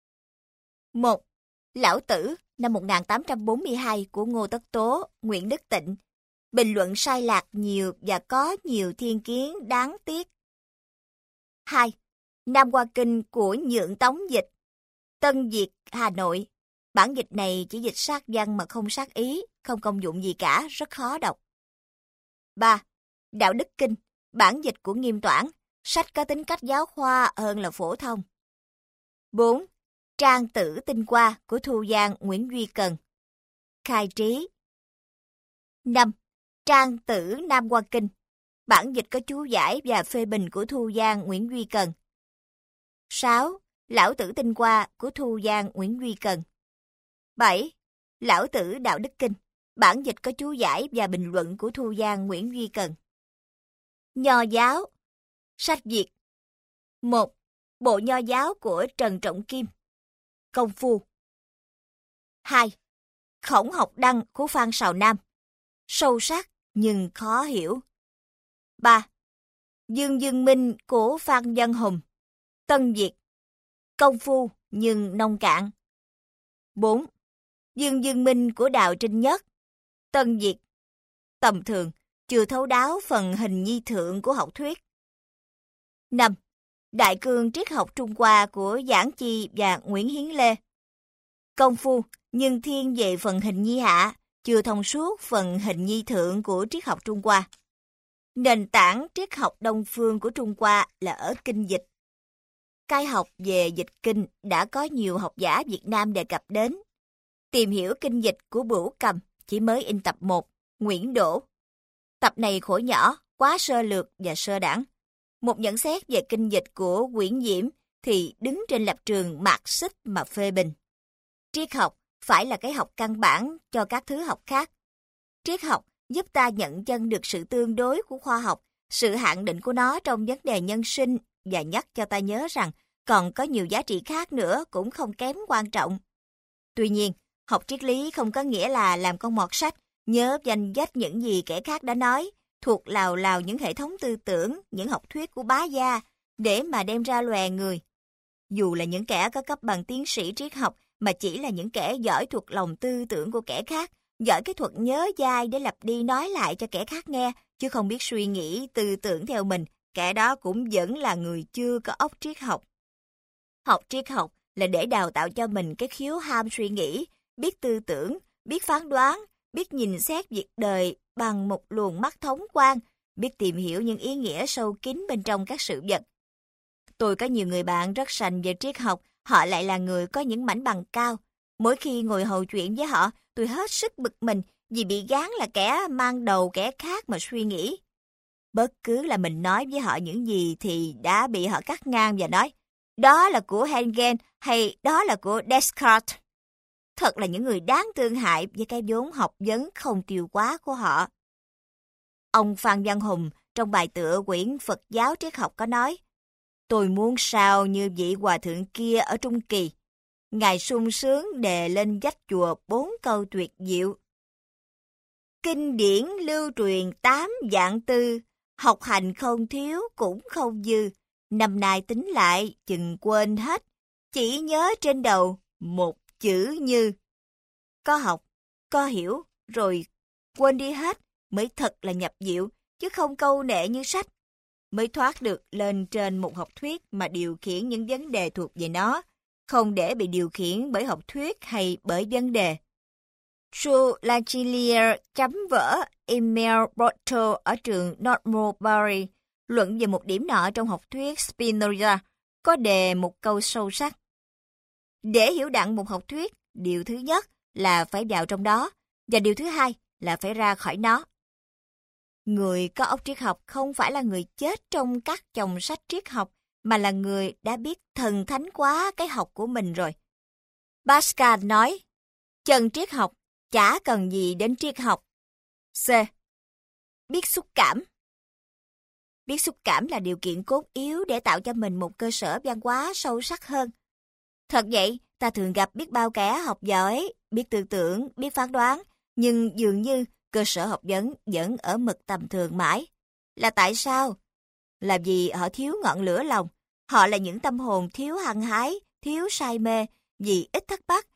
S1: một. Lão Tử năm một nghìn tám trăm bốn mươi hai của Ngô Tất Tố, Nguyễn Đức Tịnh. Bình luận sai lạc nhiều và có nhiều thiên kiến đáng tiếc. hai. Nam Hoa Kinh của Nhượng Tống dịch. Tân Việt, Hà Nội. Bản dịch này chỉ dịch sát văn mà không sát ý, không công dụng gì cả, rất khó đọc. ba. Đạo Đức Kinh, bản dịch của Nghiêm Toản, sách có tính cách giáo khoa hơn là phổ thông. bốn. Trang Tử Tinh Hoa của Thu Giang, Nguyễn Duy Cần. Khai trí. năm. Trang Tử Nam Hoa Kinh, bản dịch có chú giải và phê bình của Thu Giang, Nguyễn Duy Cần. sáu. Lão Tử Tinh Hoa của Thu Giang, Nguyễn Duy Cần. bảy. Lão Tử Đạo Đức Kinh, bản dịch có chú giải và bình luận của Thu Giang, Nguyễn Duy Cần. Nho giáo. Sách Việt. một. Bộ Nho giáo của Trần Trọng Kim. Công phu. hai. Khổng học đăng của Phan Sào Nam. Sâu sắc nhưng khó hiểu. ba. Dương Dương Minh của Phan Văn Hùng. Tân Việt. Công phu nhưng nông cạn. bốn. Dương Dương Minh của Đào Trinh Nhất. Tân Việt. Tầm thường, chưa thấu đáo phần hình nhi thượng của học thuyết. năm. Đại cương triết học Trung Hoa của Giảng Chi và Nguyễn Hiến Lê. Công phu nhưng thiên về phần hình nhi hạ, chưa thông suốt phần hình nhi thượng của triết học Trung Hoa. Nền tảng triết học Đông phương của Trung Hoa là ở kinh dịch. Cái học về dịch kinh đã có nhiều học giả Việt Nam đề cập đến. Tìm hiểu kinh dịch của Bửu Cầm chỉ mới in tập một, Nguyễn Đỗ. Tập này khổ nhỏ, quá sơ lược và sơ đẳng. Một nhận xét về kinh dịch của Nguyễn Diễm thì đứng trên lập trường Marxist mà phê bình. Triết học phải là cái học căn bản cho các thứ học khác. Triết học giúp ta nhận chân được sự tương đối của khoa học, sự hạn định của nó trong vấn đề nhân sinh và nhắc cho ta nhớ rằng còn có nhiều giá trị khác nữa cũng không kém quan trọng. Tuy nhiên, học triết lý không có nghĩa là làm con mọt sách, nhớ danh sách những gì kẻ khác đã nói, thuộc lào lào những hệ thống tư tưởng, những học thuyết của bá gia, để mà đem ra lòe người. Dù là những kẻ có cấp bằng tiến sĩ triết học mà chỉ là những kẻ giỏi thuộc lòng tư tưởng của kẻ khác, giỏi cái thuật nhớ dai để lặp đi nói lại cho kẻ khác nghe, chứ không biết suy nghĩ, tư tưởng theo mình, kẻ đó cũng vẫn là người chưa có óc triết học. Học triết học là để đào tạo cho mình cái khiếu ham suy nghĩ, biết tư tưởng, biết phán đoán, biết nhìn xét việc đời bằng một luồng mắt thống quan, biết tìm hiểu những ý nghĩa sâu kín bên trong các sự vật. Tôi có nhiều người bạn rất sành về triết học, họ lại là người có những mảnh bằng cao. Mỗi khi ngồi hầu chuyện với họ, tôi hết sức bực mình vì bị gán là kẻ mang đầu kẻ khác mà suy nghĩ. Bất cứ là mình nói với họ những gì thì đã bị họ cắt ngang và nói, đó là của Hegel hay đó là của Descartes. Thật là những người đáng thương hại với cái vốn học vấn không tiêu hóa của họ. Ông Phan Văn Hùng trong bài tựa quyển Phật giáo triết học có nói, tôi muốn sao như vị hòa thượng kia ở Trung Kỳ. Ngài sung sướng đề lên vách chùa bốn câu tuyệt diệu. Kinh điển lưu truyền tám vạn tư, học hành không thiếu cũng không dư. Năm nay tính lại chừng quên hết, chỉ nhớ trên đầu một chữ như. Có học, có hiểu, rồi quên đi hết mới thật là nhập diệu, chứ không câu nệ như sách. Mới thoát được lên trên một học thuyết mà điều khiển những vấn đề thuộc về nó, không để bị điều khiển bởi học thuyết hay bởi vấn đề. Joe Lachilier chấm vở Emile Borto ở trường Northmorebury luận về một điểm nọ trong học thuyết Spinoza, có đề một câu sâu sắc. Để hiểu đặng một học thuyết, điều thứ nhất là phải vào trong đó, và điều thứ hai là phải ra khỏi nó. Người có óc triết học không phải là người chết trong các chồng sách triết học, mà là người đã biết thần thánh quá cái học của mình rồi. Pascal nói, chân triết học chả cần gì đến triết học. C. Biết xúc cảm. Biết xúc cảm là điều kiện cốt yếu để tạo cho mình một cơ sở văn hóa sâu sắc hơn. Thật vậy, ta thường gặp biết bao kẻ học giỏi, biết tư tưởng, biết phán đoán, nhưng dường như cơ sở học vấn vẫn ở mực tầm thường mãi. Là tại sao? Là vì họ thiếu ngọn lửa lòng, họ là những tâm hồn thiếu hăng hái, thiếu say mê, vì ít thắc mắc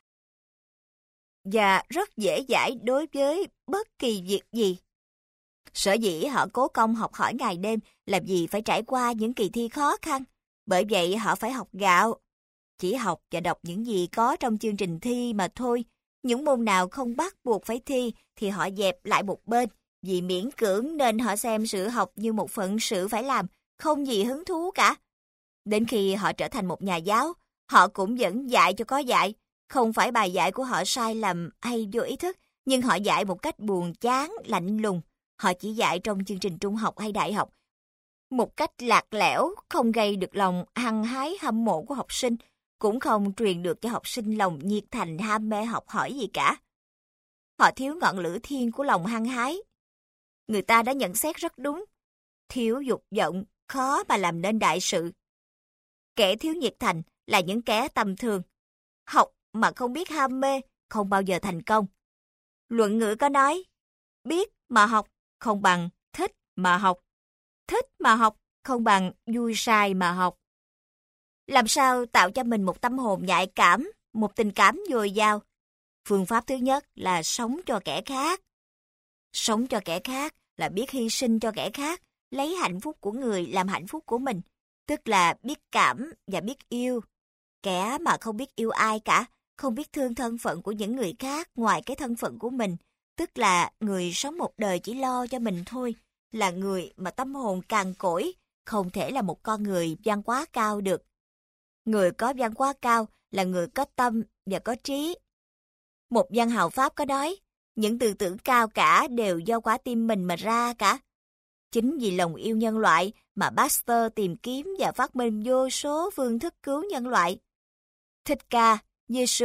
S1: và rất dễ dãi đối với bất kỳ việc gì. Sở dĩ họ cố công học hỏi ngày đêm là vì phải trải qua những kỳ thi khó khăn, bởi vậy họ phải học gạo. Chỉ học và đọc những gì có trong chương trình thi mà thôi. Những môn nào không bắt buộc phải thi thì họ dẹp lại một bên, vì miễn cưỡng nên họ xem sự học như một phận sự phải làm, không gì hứng thú cả. Đến khi họ trở thành một nhà giáo, họ cũng vẫn dạy cho có dạy. Không phải bài dạy của họ sai lầm hay vô ý thức, nhưng họ dạy một cách buồn chán, lạnh lùng. Họ chỉ dạy trong chương trình trung học hay đại học. Một cách lạc lẽo, không gây được lòng hăng hái hâm mộ của học sinh, cũng không truyền được cho học sinh lòng nhiệt thành ham mê học hỏi gì cả. Họ thiếu ngọn lửa thiên của lòng hăng hái. Người ta đã nhận xét rất đúng. Thiếu dục vọng, khó mà làm nên đại sự. Kẻ thiếu nhiệt thành là những kẻ tầm thường. Học mà không biết ham mê, không bao giờ thành công. Luận ngữ có nói, biết mà học không bằng thích mà học. Thích mà học không bằng vui sai mà học. Làm sao tạo cho mình một tâm hồn nhạy cảm, một tình cảm dồi dào? Phương pháp thứ nhất là sống cho kẻ khác. Sống cho kẻ khác là biết hy sinh cho kẻ khác, lấy hạnh phúc của người làm hạnh phúc của mình, tức là biết cảm và biết yêu. Kẻ mà không biết yêu ai cả, không biết thương thân phận của những người khác ngoài cái thân phận của mình, tức là người sống một đời chỉ lo cho mình thôi, là người mà tâm hồn cằn cỗi, không thể là một con người văn hóa cao được. Người có văn hóa cao là người có tâm và có trí. Một văn hào Pháp có nói, những tư tưởng cao cả đều do quả tim mình mà ra cả. Chính vì lòng yêu nhân loại mà Pasteur tìm kiếm và phát minh vô số phương thức cứu nhân loại. Thích Ca, Giêsu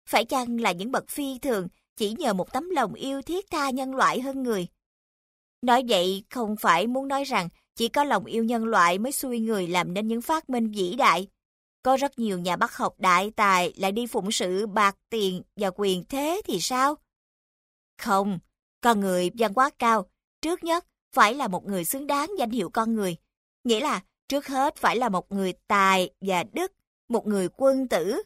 S1: phải chăng là những bậc phi thường chỉ nhờ một tấm lòng yêu thiết tha nhân loại hơn người? Nói vậy không phải muốn nói rằng chỉ có lòng yêu nhân loại mới xui người làm nên những phát minh vĩ đại. Có rất nhiều nhà bác học đại tài lại đi phụng sự bạc tiền và quyền thế thì sao? Không, con người văn hóa cao, trước nhất phải là một người xứng đáng danh hiệu con người. Nghĩa là trước hết phải là một người tài và đức, một người quân tử.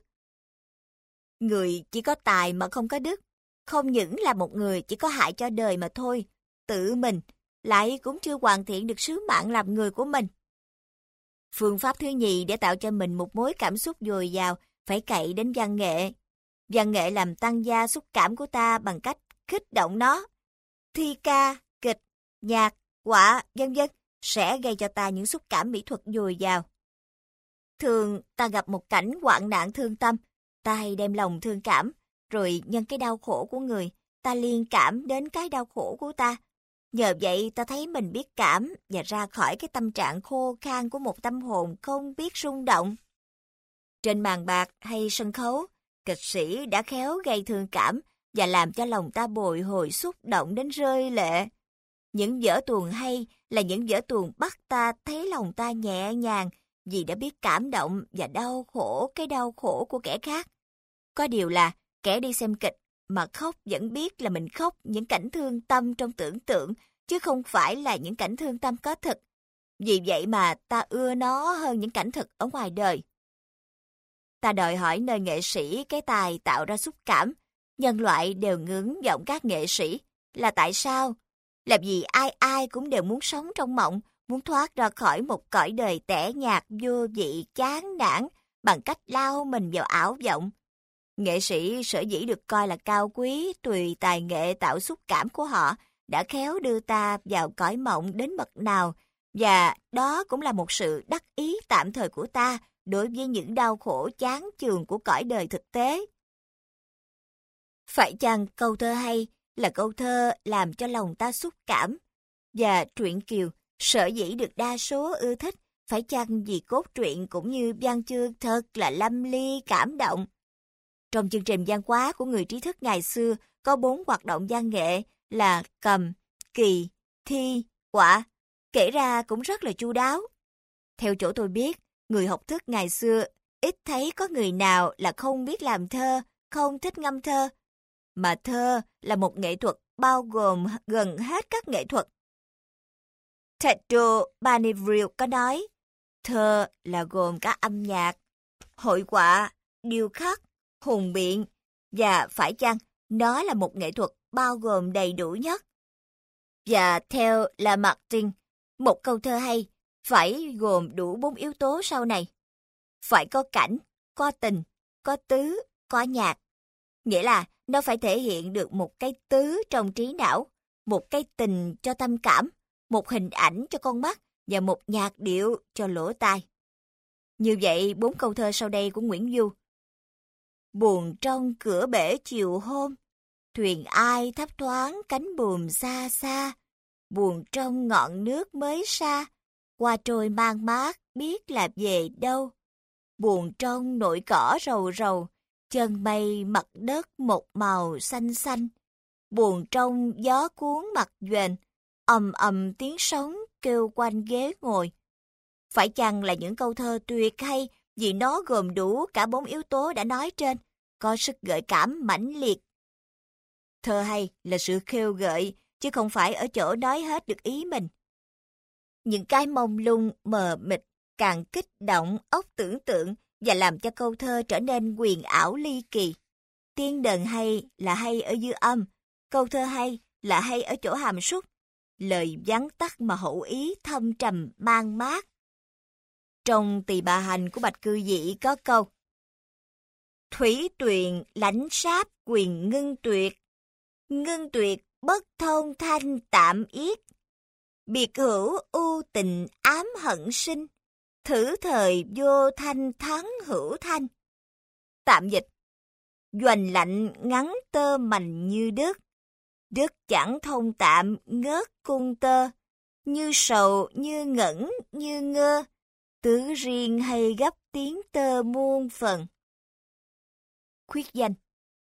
S1: Người chỉ có tài mà không có đức, không những là một người chỉ có hại cho đời mà thôi, tự mình lại cũng chưa hoàn thiện được sứ mạng làm người của mình. Phương pháp thứ nhì để tạo cho mình một mối cảm xúc dồi dào phải cậy đến văn nghệ. Văn nghệ làm tăng gia xúc cảm của ta bằng cách kích động nó. Thi ca, kịch, nhạc, họa, vân vân sẽ gây cho ta những xúc cảm mỹ thuật dồi dào. Thường ta gặp một cảnh hoạn nạn thương tâm, ta hay đem lòng thương cảm, rồi nhân cái đau khổ của người, ta liên cảm đến cái đau khổ của ta. Nhờ vậy ta thấy mình biết cảm và ra khỏi cái tâm trạng khô khan của một tâm hồn không biết rung động. Trên màn bạc hay sân khấu, kịch sĩ đã khéo gây thương cảm và làm cho lòng ta bồi hồi xúc động đến rơi lệ. Những vở tuồng hay là những vở tuồng bắt ta thấy lòng ta nhẹ nhàng vì đã biết cảm động và đau khổ cái đau khổ của kẻ khác. Có điều là kẻ đi xem kịch mà khóc vẫn biết là mình khóc những cảnh thương tâm trong tưởng tượng, chứ không phải là những cảnh thương tâm có thực. Vì vậy mà ta ưa nó hơn những cảnh thực ở ngoài đời. Ta đòi hỏi nơi nghệ sĩ cái tài tạo ra xúc cảm. Nhân loại đều ngưỡng vọng các nghệ sĩ. Là tại sao? Là vì ai ai cũng đều muốn sống trong mộng, muốn thoát ra khỏi một cõi đời tẻ nhạt, vô vị, chán nản bằng cách lao mình vào ảo vọng. Nghệ sĩ sở dĩ được coi là cao quý tùy tài nghệ tạo xúc cảm của họ đã khéo đưa ta vào cõi mộng đến bậc nào, và đó cũng là một sự đắc ý tạm thời của ta đối với những đau khổ chán chường của cõi đời thực tế. Phải chăng câu thơ hay là câu thơ làm cho lòng ta xúc cảm, và truyện Kiều sở dĩ được đa số ưa thích, phải chăng vì cốt truyện cũng như văn chương thật là lâm ly cảm động? Trong chương trình văn hóa của người trí thức ngày xưa có bốn hoạt động văn nghệ là cầm, kỳ, thi, họa, kể ra cũng rất là chu đáo. Theo chỗ tôi biết, người học thức ngày xưa ít thấy có người nào là không biết làm thơ, không thích ngâm thơ, mà thơ là một nghệ thuật bao gồm gần hết các nghệ thuật. Tedro Bonneville có nói, thơ là gồm cả âm nhạc, hội họa, điêu khắc, hùng biện, và phải chăng nó là một nghệ thuật bao gồm đầy đủ nhất. Và theo Lamartine, một câu thơ hay phải gồm đủ bốn yếu tố sau này. Phải có cảnh, có tình, có tứ, có nhạc. Nghĩa là nó phải thể hiện được một cái tứ trong trí não, một cái tình cho tâm cảm, một hình ảnh cho con mắt và một nhạc điệu cho lỗ tai. Như vậy, bốn câu thơ sau đây của Nguyễn Du. Buồn trong cửa bể chiều hôm, thuyền ai thấp thoáng cánh buồm xa xa, buồn trong ngọn nước mới xa, qua trôi mang mát biết là về đâu. Buồn trong nỗi cỏ rầu rầu, chân mây mặt đất một màu xanh xanh. Buồn trong gió cuốn mặt dền, ầm ầm tiếng sóng kêu quanh ghế ngồi. Phải chăng là những câu thơ tuyệt hay vì nó gồm đủ cả bốn yếu tố đã nói trên, có sức gợi cảm mãnh liệt. Thơ hay là sự khêu gợi, chứ không phải ở chỗ nói hết được ý mình. Những cái mông lung mờ mịt càng kích động óc tưởng tượng và làm cho câu thơ trở nên huyền ảo ly kỳ. Tiên đờn hay là hay ở dư âm, câu thơ hay là hay ở chỗ hàm súc, lời vắn tắt mà hậu ý thâm trầm mang mát. Trong Tỳ Bà Hành của Bạch Cư Dị có câu: Thủy tuyền lãnh sáp quyền ngưng tuyệt, ngưng tuyệt bất thông thanh tạm yết. Biệt hữu ưu tình ám hận sinh, thử thời vô thanh thắng hữu thanh. Tạm dịch: Doành lạnh ngắn tơ mành như đứt, đứt chẳng thông tạm ngớt cung tơ, như sầu như ngẩn như ngơ, tứ riêng hay gấp tiếng tơ muôn phần. Khuyết danh: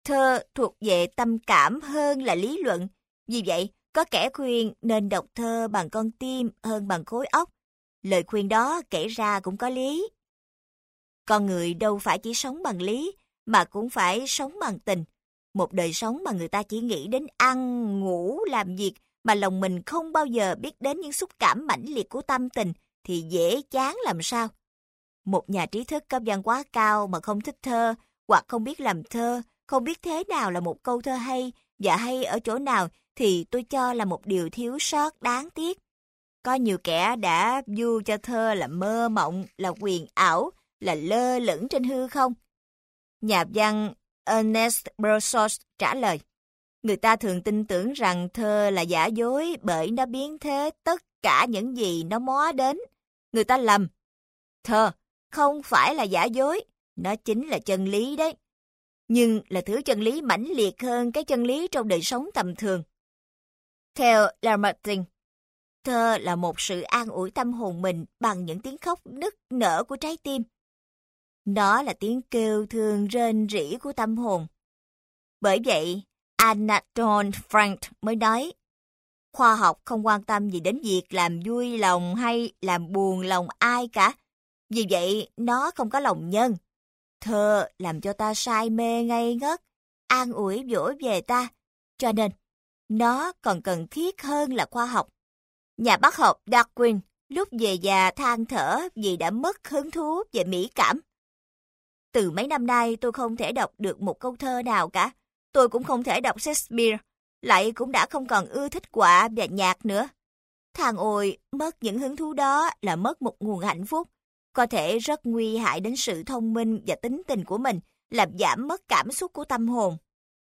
S1: Thơ thuộc về tâm cảm hơn là lý luận. Vì vậy, có kẻ khuyên nên đọc thơ bằng con tim hơn bằng khối óc. Lời khuyên đó kể ra cũng có lý. Con người đâu phải chỉ sống bằng lý, mà cũng phải sống bằng tình. Một đời sống mà người ta chỉ nghĩ đến ăn, ngủ, làm việc, mà lòng mình không bao giờ biết đến những xúc cảm mãnh liệt của tâm tình, thì dễ chán làm sao. Một nhà trí thức có văn hóa cao mà không thích thơ, hoặc không biết làm thơ, không biết thế nào là một câu thơ hay, và hay ở chỗ nào, thì tôi cho là một điều thiếu sót đáng tiếc. Có nhiều kẻ đã vu cho thơ là mơ mộng, là huyền ảo, là lơ lửng trên hư không. Nhà văn Ernest Borsos trả lời, người ta thường tin tưởng rằng thơ là giả dối bởi nó biến thế tất cả những gì nó mó đến. Người ta lầm. Thơ không phải là giả dối, nó chính là chân lý đấy. Nhưng là thứ chân lý mãnh liệt hơn cái chân lý trong đời sống tầm thường. Theo Lamartine, thơ là một sự an ủi tâm hồn mình bằng những tiếng khóc nức nở của trái tim. Nó là tiếng kêu thương rên rỉ của tâm hồn. Bởi vậy, Anatole France mới nói, khoa học không quan tâm gì đến việc làm vui lòng hay làm buồn lòng ai cả. Vì vậy, nó không có lòng nhân. Thơ làm cho ta say mê ngây ngất, an ủi dỗ về ta. Cho nên, nó còn cần thiết hơn là khoa học. Nhà bác học Darwin lúc về già than thở vì đã mất hứng thú về mỹ cảm. Từ mấy năm nay tôi không thể đọc được một câu thơ nào cả. Tôi cũng không thể đọc Shakespeare, lại cũng đã không còn ưa thích họa và nhạc nữa. Than ôi, mất những hứng thú đó là mất một nguồn hạnh phúc, có thể rất nguy hại đến sự thông minh và tính tình của mình, làm giảm mất cảm xúc của tâm hồn.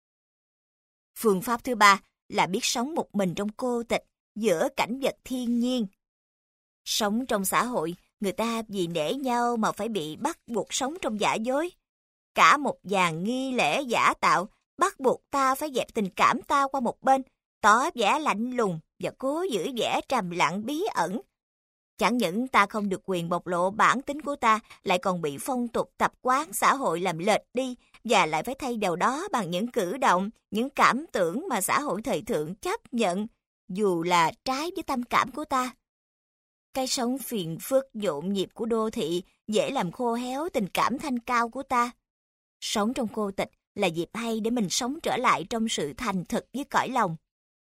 S1: Phương pháp thứ ba là biết sống một mình trong cô tịch giữa cảnh vật thiên nhiên. Sống trong xã hội, người ta vì nể nhau mà phải bị bắt buộc sống trong giả dối. Cả một dàn nghi lễ giả tạo bắt buộc ta phải dẹp tình cảm ta qua một bên, tỏ vẻ lạnh lùng và cố giữ vẻ trầm lặng bí ẩn. Chẳng những ta không được quyền bộc lộ bản tính của ta, lại còn bị phong tục tập quán xã hội làm lệch đi, và lại phải thay vào đó bằng những cử động, những cảm tưởng mà xã hội thời thượng chấp nhận, dù là trái với tâm cảm của ta. Cái sống phiền phức nhộn nhịp của đô thị dễ làm khô héo tình cảm thanh cao của ta. Sống trong cô tịch là dịp hay để mình sống trở lại trong sự thành thực với cõi lòng.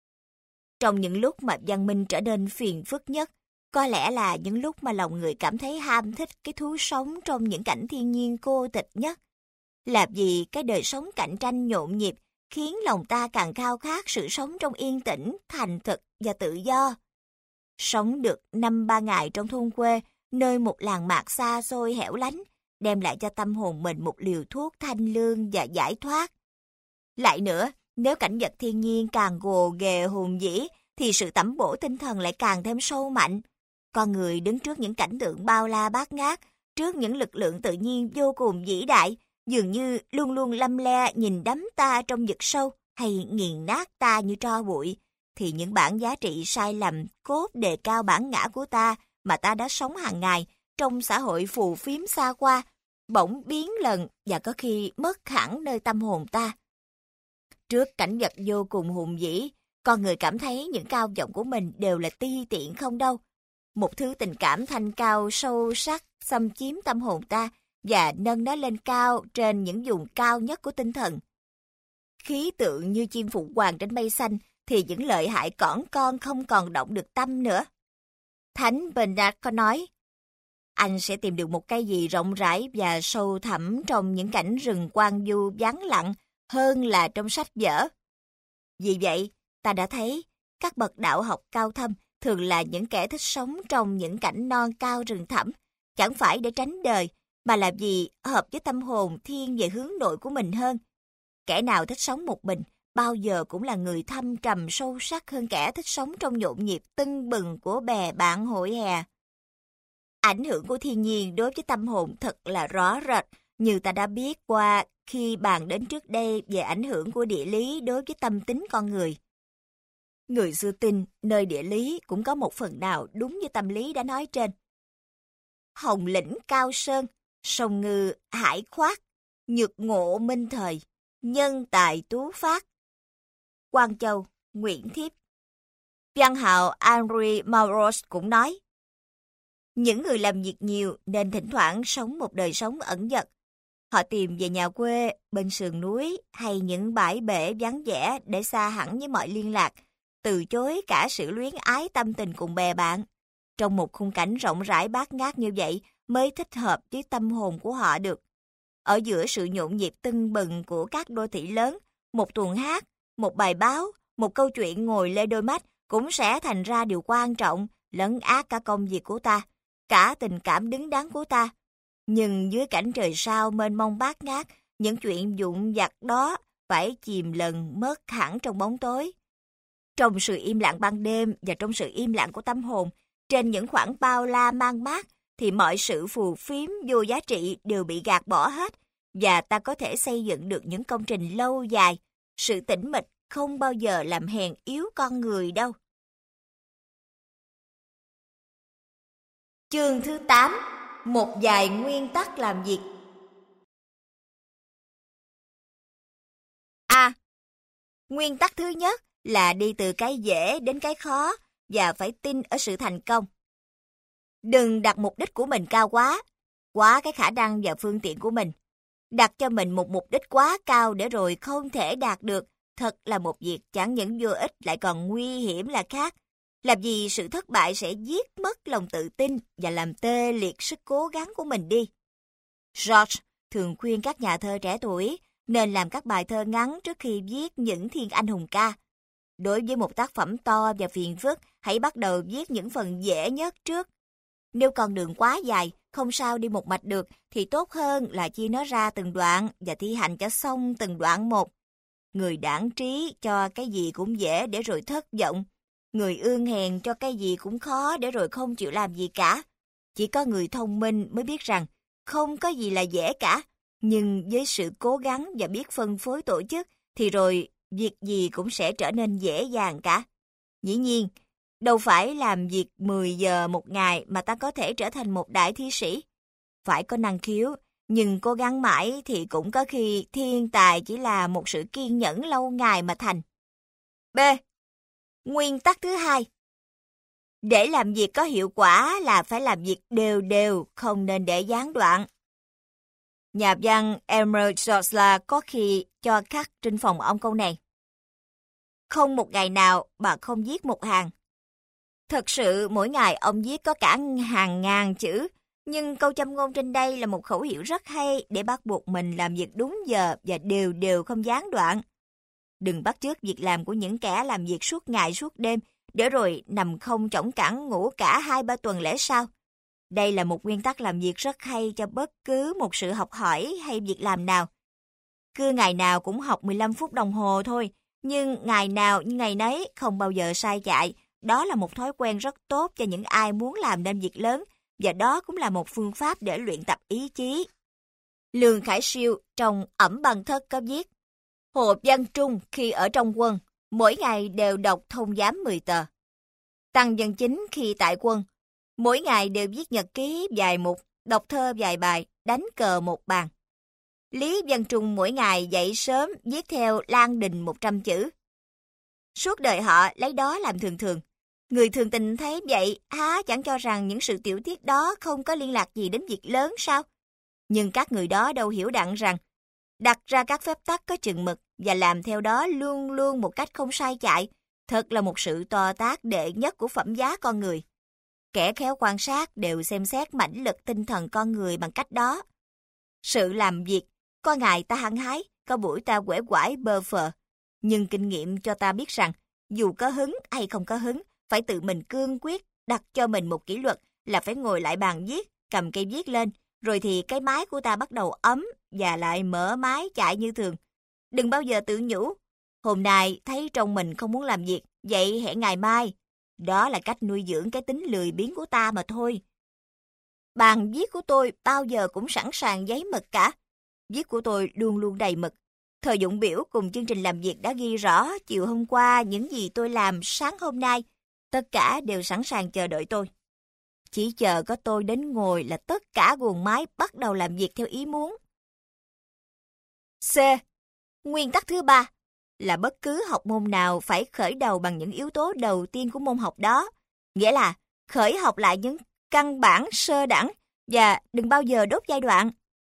S1: Trong những lúc mà văn minh trở nên phiền phức nhất, có lẽ là những lúc mà lòng người cảm thấy ham thích cái thú sống trong những cảnh thiên nhiên cô tịch nhất. Là vì cái đời sống cạnh tranh nhộn nhịp khiến lòng ta càng khao khát sự sống trong yên tĩnh, thành thực và tự do. Sống được năm ba ngày trong thôn quê, nơi một làng mạc xa xôi hẻo lánh, đem lại cho tâm hồn mình một liều thuốc thanh lương và giải thoát. Lại nữa, nếu cảnh vật thiên nhiên càng gồ ghề hùng vĩ, thì sự tẩm bổ tinh thần lại càng thêm sâu mạnh. Con người đứng trước những cảnh tượng bao la bát ngát, trước những lực lượng tự nhiên vô cùng vĩ đại, dường như luôn luôn lăm le nhìn đắm ta trong vực sâu hay nghiền nát ta như tro bụi, thì những bản giá trị sai lầm cốt đề cao bản ngã của ta mà ta đã sống hàng ngày trong xã hội phù phiếm xa qua, bỗng biến lần và có khi mất hẳn nơi tâm hồn ta. Trước cảnh vật vô cùng hùng vĩ, con người cảm thấy những cao vọng của mình đều là ti tiện không đâu. Một thứ tình cảm thanh cao sâu sắc xâm chiếm tâm hồn ta và nâng nó lên cao trên những vùng cao nhất của tinh thần. Khí tượng như chim phụng hoàng trên mây xanh thì những lợi hại cỏn con không còn động được tâm nữa. Thánh Bernard có nói, anh sẽ tìm được một cái gì rộng rãi và sâu thẳm trong những cảnh rừng hoang vu vắng lặng hơn là trong sách vở. Vì vậy, ta đã thấy các bậc đạo học cao thâm thường là những kẻ thích sống trong những cảnh non cao rừng thẳm, chẳng phải để tránh đời, mà là vì hợp với tâm hồn thiên về hướng nội của mình hơn. Kẻ nào thích sống một mình, bao giờ cũng là người thâm trầm sâu sắc hơn kẻ thích sống trong nhộn nhịp tưng bừng của bè bạn hội hè. Ảnh hưởng của thiên nhiên đối với tâm hồn thật là rõ rệt, như ta đã biết qua khi bàn đến trước đây về ảnh hưởng của địa lý đối với tâm tính con người. Người xưa tin nơi địa lý cũng có một phần nào đúng như tâm lý đã nói trên. Hồng lĩnh cao sơn, sông ngư hải khoát, nhược ngộ minh thời, nhân tài tú phát. Quang Châu, Nguyễn Thiếp. Văn hào Henry Mauros cũng nói, những người làm việc nhiều nên thỉnh thoảng sống một đời sống ẩn dật. Họ tìm về nhà quê, bên sườn núi hay những bãi bể vắng vẻ để xa hẳn với mọi liên lạc, từ chối cả sự luyến ái tâm tình cùng bè bạn. Trong một khung cảnh rộng rãi bát ngát như vậy mới thích hợp với tâm hồn của họ được. Ở giữa sự nhộn nhịp tưng bừng của các đô thị lớn, một tuồng hát, một bài báo, một câu chuyện ngồi lê đôi mắt cũng sẽ thành ra điều quan trọng, lấn át cả công việc của ta, cả tình cảm đứng đắn của ta. Nhưng dưới cảnh trời sao mênh mông bát ngát, những chuyện vụn vặt đó phải chìm lần mất hẳn trong bóng tối. Trong sự im lặng ban đêm và trong sự im lặng của tâm hồn, trên những khoảng bao la mang mát, thì mọi sự phù phiếm vô giá trị đều bị gạt bỏ hết, và ta có thể xây dựng được những công trình lâu dài. Sự tĩnh mịch không bao giờ làm hèn yếu con người đâu. Chương thứ tám. Một vài nguyên tắc làm việc. A. Nguyên tắc thứ nhất là đi từ cái dễ đến cái khó và phải tin ở sự thành công. Đừng đặt mục đích của mình cao quá, quá cái khả năng và phương tiện của mình. Đặt cho mình một mục đích quá cao để rồi không thể đạt được, thật là một việc chẳng những vô ích lại còn nguy hiểm là khác. Làm gì sự thất bại sẽ giết mất lòng tự tin và làm tê liệt sức cố gắng của mình đi. George thường khuyên các nhà thơ trẻ tuổi nên làm các bài thơ ngắn trước khi viết những thiên anh hùng ca. Đối với một tác phẩm to và phiền phức, hãy bắt đầu viết những phần dễ nhất trước. Nếu con đường quá dài, không sao đi một mạch được, thì tốt hơn là chia nó ra từng đoạn và thi hành cho xong từng đoạn một. Người đãng trí cho cái gì cũng dễ để rồi thất vọng. Người ương hèn cho cái gì cũng khó để rồi không chịu làm gì cả. Chỉ có người thông minh mới biết rằng không có gì là dễ cả. Nhưng với sự cố gắng và biết phân phối tổ chức thì rồi việc gì cũng sẽ trở nên dễ dàng cả. Dĩ nhiên, đâu phải làm việc mười giờ một ngày mà ta có thể trở thành một đại thi sĩ. Phải có năng khiếu, nhưng cố gắng mãi thì cũng có khi thiên tài chỉ là một sự kiên nhẫn lâu ngày mà thành. B. Nguyên tắc thứ hai. Để làm việc có hiệu quả là phải làm việc đều đều, không nên để gián đoạn. Nhà văn Emile Zola có khi cho khắc trên phòng ông câu này. Không một ngày nào bà không viết một hàng. Thật sự mỗi ngày ông viết có cả hàng ngàn chữ, nhưng câu châm ngôn trên đây là một khẩu hiệu rất hay để bắt buộc mình làm việc đúng giờ và đều đều không gián đoạn. Đừng bắt chước việc làm của những kẻ làm việc suốt ngày suốt đêm, để rồi nằm không chõng cẳng ngủ cả hai ba tuần lễ sau. Đây là một nguyên tắc làm việc rất hay cho bất cứ một sự học hỏi hay việc làm nào. Cứ ngày nào cũng học mười lăm phút đồng hồ thôi, nhưng ngày nào như ngày nấy không bao giờ sai chạy. Đó là một thói quen rất tốt cho những ai muốn làm nên việc lớn, và đó cũng là một phương pháp để luyện tập ý chí. Lương Khải Siêu trong Ẩm Bằng Thất có viết, Hồ Văn Trung khi ở trong quân, mỗi ngày đều đọc thông giám mười tờ. Tăng Văn Chính khi tại quân, mỗi ngày đều viết nhật ký vài mục, đọc thơ vài bài, đánh cờ một bàn. Lý Văn Trung mỗi ngày dậy sớm viết theo Lan Đình một trăm chữ. Suốt đời họ lấy đó làm thường thường. Người thường tình thấy vậy há chẳng cho rằng những sự tiểu tiết đó không có liên lạc gì đến việc lớn sao? Nhưng các người đó đâu hiểu đặng rằng đặt ra các phép tắc có chừng mực và làm theo đó luôn luôn một cách không sai chạy, thật là một sự to tát đệ nhất của phẩm giá con người. Kẻ khéo quan sát đều xem xét mãnh lực tinh thần con người bằng cách đó. Sự làm việc, có ngày ta hăng hái, có buổi ta uể oải bơ phờ. Nhưng kinh nghiệm cho ta biết rằng, dù có hứng hay không có hứng, phải tự mình cương quyết, đặt cho mình một kỷ luật là phải ngồi lại bàn viết, cầm cây viết lên, rồi thì cái máy của ta bắt đầu ấm và lại mở máy chạy như thường. Đừng bao giờ tự nhủ, hôm nay thấy trong mình không muốn làm việc, vậy hẹn ngày mai. Đó là cách nuôi dưỡng cái tính lười biếng của ta mà thôi. Bàn viết của tôi bao giờ cũng sẵn sàng giấy mực cả. Viết của tôi luôn luôn đầy mực. Thời dụng biểu cùng chương trình làm việc đã ghi rõ chiều hôm qua những gì tôi làm sáng hôm nay. Tất cả đều sẵn sàng chờ đợi tôi. Chỉ chờ có tôi đến ngồi là tất cả guồng máy bắt đầu làm việc theo ý muốn. C. Nguyên tắc thứ ba là bất cứ học môn nào phải khởi đầu bằng những yếu tố đầu tiên của môn học đó, nghĩa là khởi học lại những căn bản sơ đẳng và đừng bao giờ đốt giai đoạn.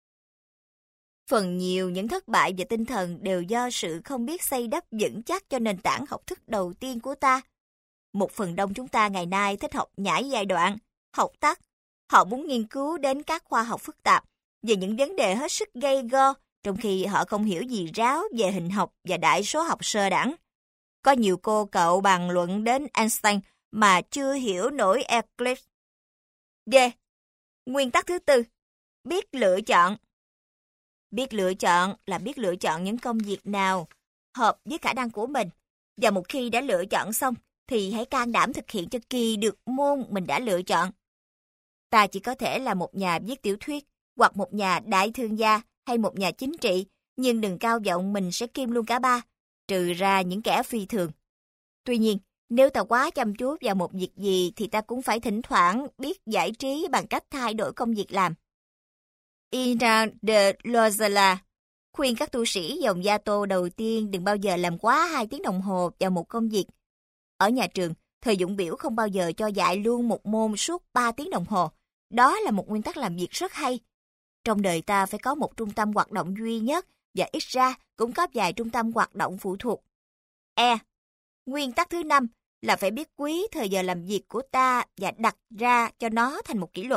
S1: Phần nhiều những thất bại về tinh thần đều do sự không biết xây đắp vững chắc cho nền tảng học thức đầu tiên của ta. Một phần đông chúng ta ngày nay thích học nhảy giai đoạn, học tắt. Họ muốn nghiên cứu đến các khoa học phức tạp về những vấn đề hết sức gay go, trong khi họ không hiểu gì ráo về hình học và đại số học sơ đẳng. Có nhiều cô cậu bàn luận đến Einstein mà chưa hiểu nổi Euclid. D. Nguyên tắc thứ tư, biết lựa chọn. Biết lựa chọn là biết lựa chọn những công việc nào hợp với khả năng của mình. Và một khi đã lựa chọn xong, thì hãy can đảm thực hiện cho kỳ được môn mình đã lựa chọn. Ta chỉ có thể là một nhà viết tiểu thuyết, hoặc một nhà đại thương gia, hay một nhà chính trị, nhưng đừng cao vọng mình sẽ kiêm luôn cả ba, trừ ra những kẻ phi thường. Tuy nhiên, nếu ta quá chăm chú vào một việc gì thì ta cũng phải thỉnh thoảng biết giải trí bằng cách thay đổi công việc làm. Ina de Loyola khuyên các tu sĩ dòng Gia Tô đầu tiên đừng bao giờ làm quá hai tiếng đồng hồ vào một công việc. Ở nhà trường, thời dụng biểu không bao giờ cho dạy luôn một môn suốt ba tiếng đồng hồ. Đó là một nguyên tắc làm việc rất hay. Trong đời ta phải có một trung tâm hoạt động duy nhất và ít ra cũng có vài trung tâm hoạt động phụ thuộc. E. Nguyên tắc thứ năm là phải biết quý thời giờ làm việc của ta và đặt ra cho nó thành một kỷ luật.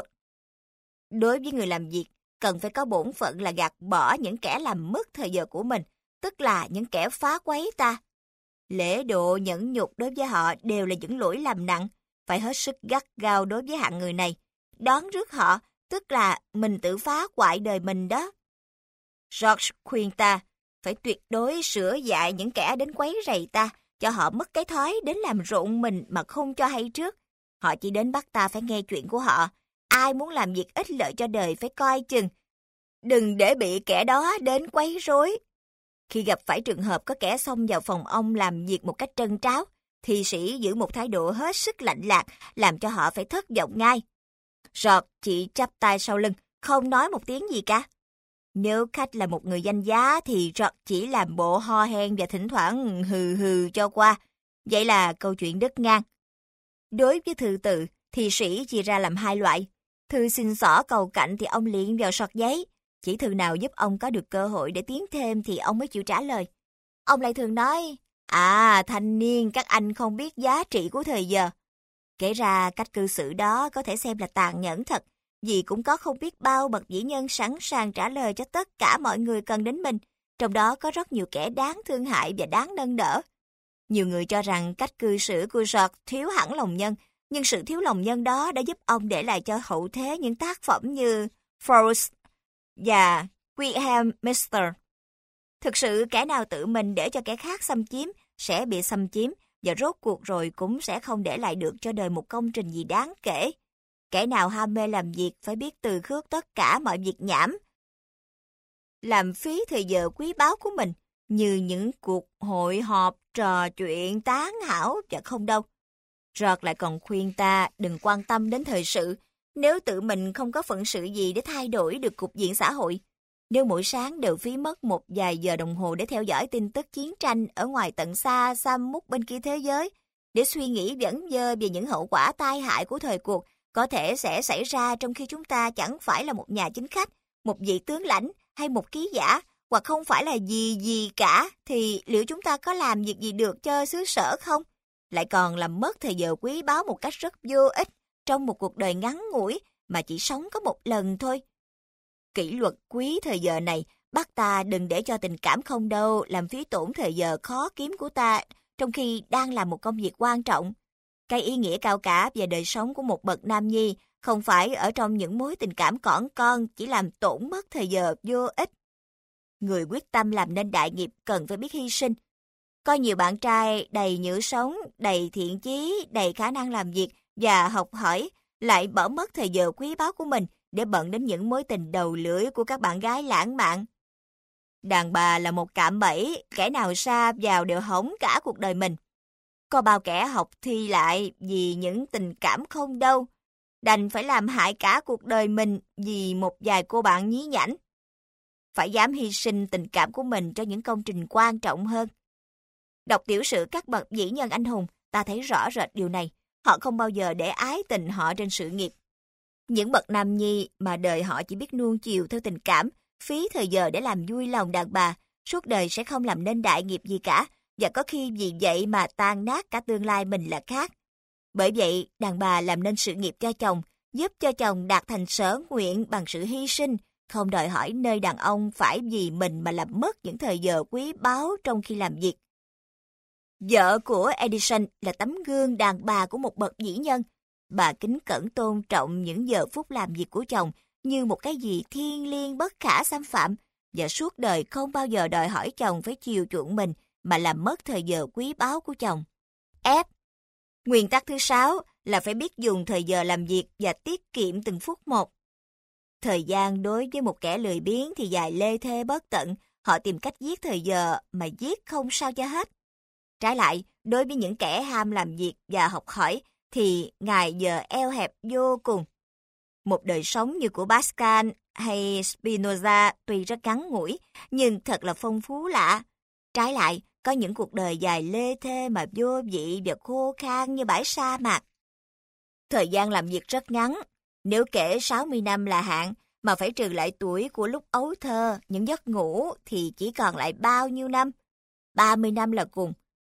S1: Đối với người làm việc, cần phải có bổn phận là gạt bỏ những kẻ làm mất thời giờ của mình, tức là những kẻ phá quấy ta. Lễ độ nhẫn nhục đối với họ đều là những lỗi lầm nặng, phải hết sức gắt gao đối với hạng người này. Đón rước họ, tức là mình tự phá hoại đời mình đó. George khuyên ta phải tuyệt đối sửa dạy những kẻ đến quấy rầy ta, cho họ mất cái thói đến làm rộn mình mà không cho hay trước. Họ chỉ đến bắt ta phải nghe chuyện của họ. Ai muốn làm việc ích lợi cho đời phải coi chừng. Đừng để bị kẻ đó đến quấy rối. Khi gặp phải trường hợp có kẻ xông vào phòng ông làm việc một cách trân tráo, thì sĩ giữ một thái độ hết sức lạnh lạc, làm cho họ phải thất vọng ngay. Giọt chỉ chắp tay sau lưng, không nói một tiếng gì cả. Nếu khách là một người danh giá thì Giọt chỉ làm bộ ho hen và thỉnh thoảng hừ hừ cho qua. Vậy là câu chuyện đứt ngang. Đối với thư tự thì sĩ chia ra làm hai loại. Thư xin xỏ cầu cạnh thì ông liền vào sọt giấy. Chỉ thư nào giúp ông có được cơ hội để tiến thêm thì ông mới chịu trả lời. Ông lại thường nói, à thanh niên các anh không biết giá trị của thời giờ. Kể ra cách cư xử đó có thể xem là tàn nhẫn thật, vì cũng có không biết bao bậc vĩ nhân sẵn sàng trả lời cho tất cả mọi người cần đến mình, trong đó có rất nhiều kẻ đáng thương hại và đáng nâng đỡ. Nhiều người cho rằng cách cư xử của George thiếu hẳn lòng nhân, nhưng sự thiếu lòng nhân đó đã giúp ông để lại cho hậu thế những tác phẩm như Faust và Wilhelm Meister. Thực sự kẻ nào tự mình để cho kẻ khác xâm chiếm sẽ bị xâm chiếm, và rốt cuộc rồi cũng sẽ không để lại được cho đời một công trình gì đáng kể. Kẻ nào ham mê làm việc phải biết từ khước tất cả mọi việc nhảm, làm phí thời giờ quý báu của mình, như những cuộc hội họp, trò chuyện, tán hảo và không đâu. George lại còn khuyên ta đừng quan tâm đến thời sự, nếu tự mình không có phận sự gì để thay đổi được cục diện xã hội. Nếu mỗi sáng đều phí mất một vài giờ đồng hồ để theo dõi tin tức chiến tranh ở ngoài tận xa xăm mút bên kia thế giới, để suy nghĩ vẩn vơ về những hậu quả tai hại của thời cuộc có thể sẽ xảy ra trong khi chúng ta chẳng phải là một nhà chính khách, một vị tướng lãnh hay một ký giả, hoặc không phải là gì gì cả, thì liệu chúng ta có làm việc gì được cho xứ sở không? Lại còn làm mất thời giờ quý báu một cách rất vô ích trong một cuộc đời ngắn ngủi mà chỉ sống có một lần thôi. Kỷ luật quý thời giờ này bắt ta đừng để cho tình cảm không đâu làm phí tổn thời giờ khó kiếm của ta trong khi đang làm một công việc quan trọng. Cái ý nghĩa cao cả về đời sống của một bậc nam nhi không phải ở trong những mối tình cảm cỏn con chỉ làm tổn mất thời giờ vô ích. Người quyết tâm làm nên đại nghiệp cần phải biết hy sinh. Có nhiều bạn trai đầy nhựa sống, đầy thiện chí, đầy khả năng làm việc và học hỏi, lại bỏ mất thời giờ quý báu của mình để bận đến những mối tình đầu lưỡi của các bạn gái lãng mạn. Đàn bà là một cạm bẫy, kẻ nào sa vào đều hỏng cả cuộc đời mình. Có bao kẻ học thi lại vì những tình cảm không đâu, đành phải làm hại cả cuộc đời mình vì một vài cô bạn nhí nhảnh. phải dám hy sinh tình cảm của mình cho những công trình quan trọng hơn. Đọc tiểu sử các bậc vĩ nhân anh hùng, ta thấy rõ rệt điều này. Họ không bao giờ để ái tình họ trên sự nghiệp. Những bậc nam nhi mà đời họ chỉ biết nuông chiều theo tình cảm, phí thời giờ để làm vui lòng đàn bà, suốt đời sẽ không làm nên đại nghiệp gì cả, và có khi vì vậy mà tan nát cả tương lai mình là khác. Bởi vậy, đàn bà làm nên sự nghiệp cho chồng, giúp cho chồng đạt thành sở nguyện bằng sự hy sinh, không đòi hỏi nơi đàn ông phải vì mình mà làm mất những thời giờ quý báu trong khi làm việc. Vợ của Edison là tấm gương đàn bà của một bậc vĩ nhân. Bà kính cẩn tôn trọng những giờ phút làm việc của chồng như một cái gì thiêng liêng bất khả xâm phạm, và suốt đời không bao giờ đòi hỏi chồng phải chiều chuộng mình mà làm mất thời giờ quý báu của chồng. F. Nguyên tắc thứ sáu là phải biết dùng thời giờ làm việc và tiết kiệm từng phút một. Thời gian đối với một kẻ lười biếng thì dài lê thê bất tận, họ tìm cách giết thời giờ mà giết không sao cho hết. Trái lại, đối với những kẻ ham làm việc và học hỏi thì ngày giờ eo hẹp vô cùng. Một đời sống như của Pascal hay Spinoza tuy rất ngắn ngủi, nhưng thật là phong phú lạ. Trái lại, có những cuộc đời dài lê thê mà vô vị và khô khan như bãi sa mạc. Thời gian làm việc rất ngắn. Nếu kể sáu mươi năm là hạn, mà phải trừ lại tuổi của lúc ấu thơ, những giấc ngủ thì chỉ còn lại bao nhiêu năm? ba mươi năm là cùng.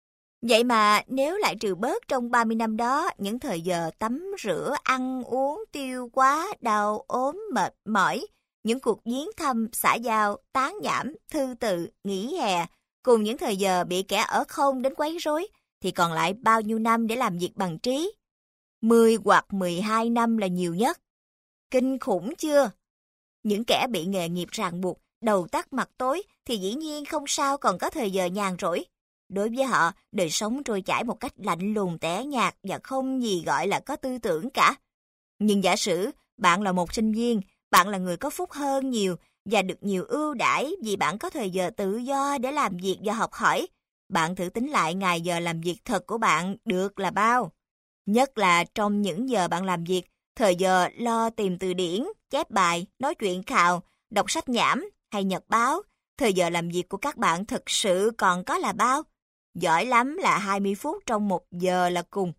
S1: Vậy mà nếu lại trừ bớt trong ba mươi năm đó những thời giờ tắm rửa, ăn uống, tiêu hóa, đau ốm, mệt mỏi, những cuộc viếng thăm, xã giao, tán nhảm, thư từ, nghỉ hè, cùng những thời giờ bị kẻ ở không đến quấy rối, thì còn lại bao nhiêu năm để làm việc bằng trí? mười hoặc mười hai năm là nhiều nhất. Kinh khủng chưa? Những kẻ bị nghề nghiệp ràng buộc, đầu tắt mặt tối thì dĩ nhiên không sao còn có thời giờ nhàn rỗi. Đối với họ, đời sống trôi chảy một cách lạnh lùng tẻ nhạt và không gì gọi là có tư tưởng cả. Nhưng giả sử bạn là một sinh viên, bạn là người có phúc hơn nhiều và được nhiều ưu đãi vì bạn có thời giờ tự do để làm việc và học hỏi. Bạn thử tính lại ngày giờ làm việc thật của bạn được là bao. Nhất là trong những giờ bạn làm việc, thời giờ lo tìm từ điển, chép bài, nói chuyện khào, đọc sách nhảm hay nhật báo, thời giờ làm việc của các bạn thực sự còn có là bao? Giỏi lắm là hai mươi phút trong một giờ là cùng.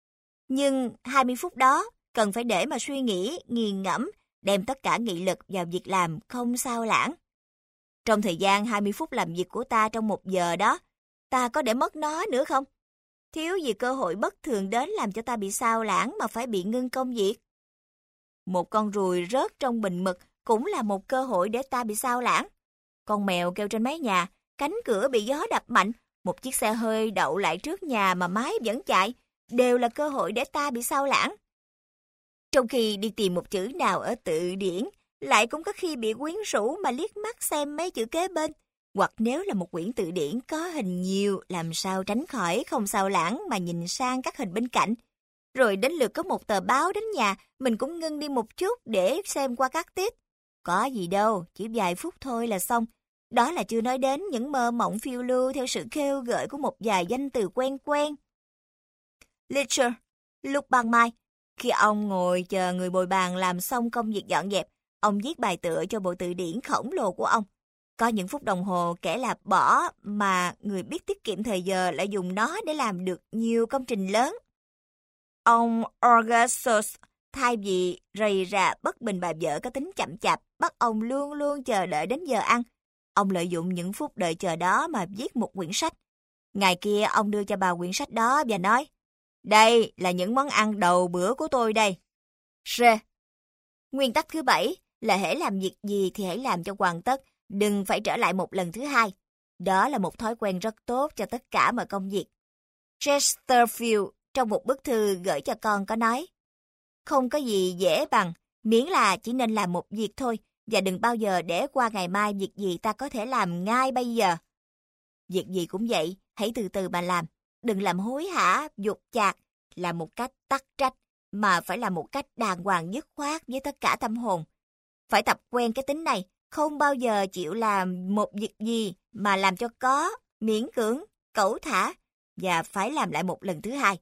S1: Nhưng hai mươi phút đó cần phải để mà suy nghĩ, nghiền ngẫm, đem tất cả nghị lực vào việc làm không sao lãng. Trong thời gian hai mươi phút làm việc của ta trong một giờ đó, ta có để mất nó nữa không? Thiếu gì cơ hội bất thường đến làm cho ta bị sao lãng mà phải bị ngưng công việc. Một con ruồi rớt trong bình mực cũng là một cơ hội để ta bị sao lãng. Con mèo kêu trên mái nhà, cánh cửa bị gió đập mạnh, một chiếc xe hơi đậu lại trước nhà mà máy vẫn chạy, đều là cơ hội để ta bị sao lãng. Trong khi đi tìm một chữ nào ở từ điển, lại cũng có khi bị quyến rũ mà liếc mắt xem mấy chữ kế bên. Hoặc nếu là một quyển từ điển có hình nhiều, làm sao tránh khỏi không sao lãng mà nhìn sang các hình bên cạnh. Rồi đến lượt có một tờ báo đến nhà, mình cũng ngưng đi một chút để xem qua các tiết. Có gì đâu, chỉ vài phút thôi là xong. Đó là chưa nói đến những mơ mộng phiêu lưu theo sự khêu gợi của một vài danh từ quen quen. Leisure, lúc ban mai, khi ông ngồi chờ người bồi bàn làm xong công việc dọn dẹp, ông viết bài tựa cho bộ từ điển khổng lồ của ông. Có những phút đồng hồ kể là bỏ mà người biết tiết kiệm thời giờ lại dùng nó để làm được nhiều công trình lớn. Ông Augustus thay vì rầy rà bất bình bà vợ có tính chậm chạp, bắt ông luôn luôn chờ đợi đến giờ ăn. Ông lợi dụng những phút đợi chờ đó mà viết một quyển sách. Ngày kia ông đưa cho bà quyển sách đó và nói, đây là những món ăn đầu bữa của tôi đây. R. Nguyên tắc thứ bảy là hễ làm việc gì thì hãy làm cho hoàn tất, đừng phải trở lại một lần thứ hai. Đó là một thói quen rất tốt cho tất cả mọi công việc. Chesterfield trong một bức thư gửi cho con có nói, không có gì dễ bằng, miễn là chỉ nên làm một việc thôi, và đừng bao giờ để qua ngày mai việc gì ta có thể làm ngay bây giờ. Việc gì cũng vậy, hãy từ từ mà làm, đừng làm hối hả, dột chạc, làm một cách tắc trách, mà phải làm một cách đàng hoàng dứt khoát với tất cả tâm hồn. Phải tập quen cái tính này, không bao giờ chịu làm một việc gì mà làm cho có, miễn cưỡng, cẩu thả, và phải làm lại một lần thứ hai.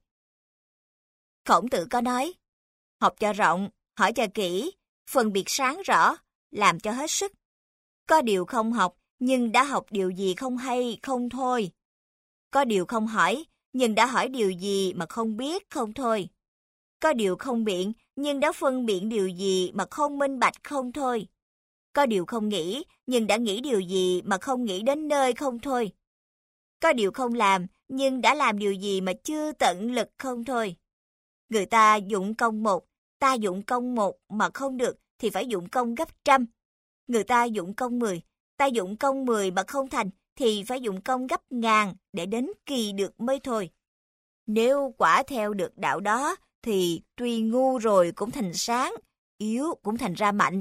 S1: Khổng Tử có nói, học cho rộng, hỏi cho kỹ, phân biệt sáng rõ, làm cho hết sức. Có điều không học, nhưng đã học điều gì không hay không thôi. Có điều không hỏi, nhưng đã hỏi điều gì mà không biết không thôi. Có điều không biện, nhưng đã phân biện điều gì mà không minh bạch không thôi. Có điều không nghĩ, nhưng đã nghĩ điều gì mà không nghĩ đến nơi không thôi. Có điều không làm, nhưng đã làm điều gì mà chưa tận lực không thôi. Người ta dụng công một, ta dụng công một mà không được thì phải dụng công gấp trăm. Người ta dụng công mười, ta dụng công mười mà không thành thì phải dụng công gấp ngàn để đến kỳ được mới thôi. Nếu quả theo được đạo đó thì tuy ngu rồi cũng thành sáng, yếu cũng thành ra mạnh.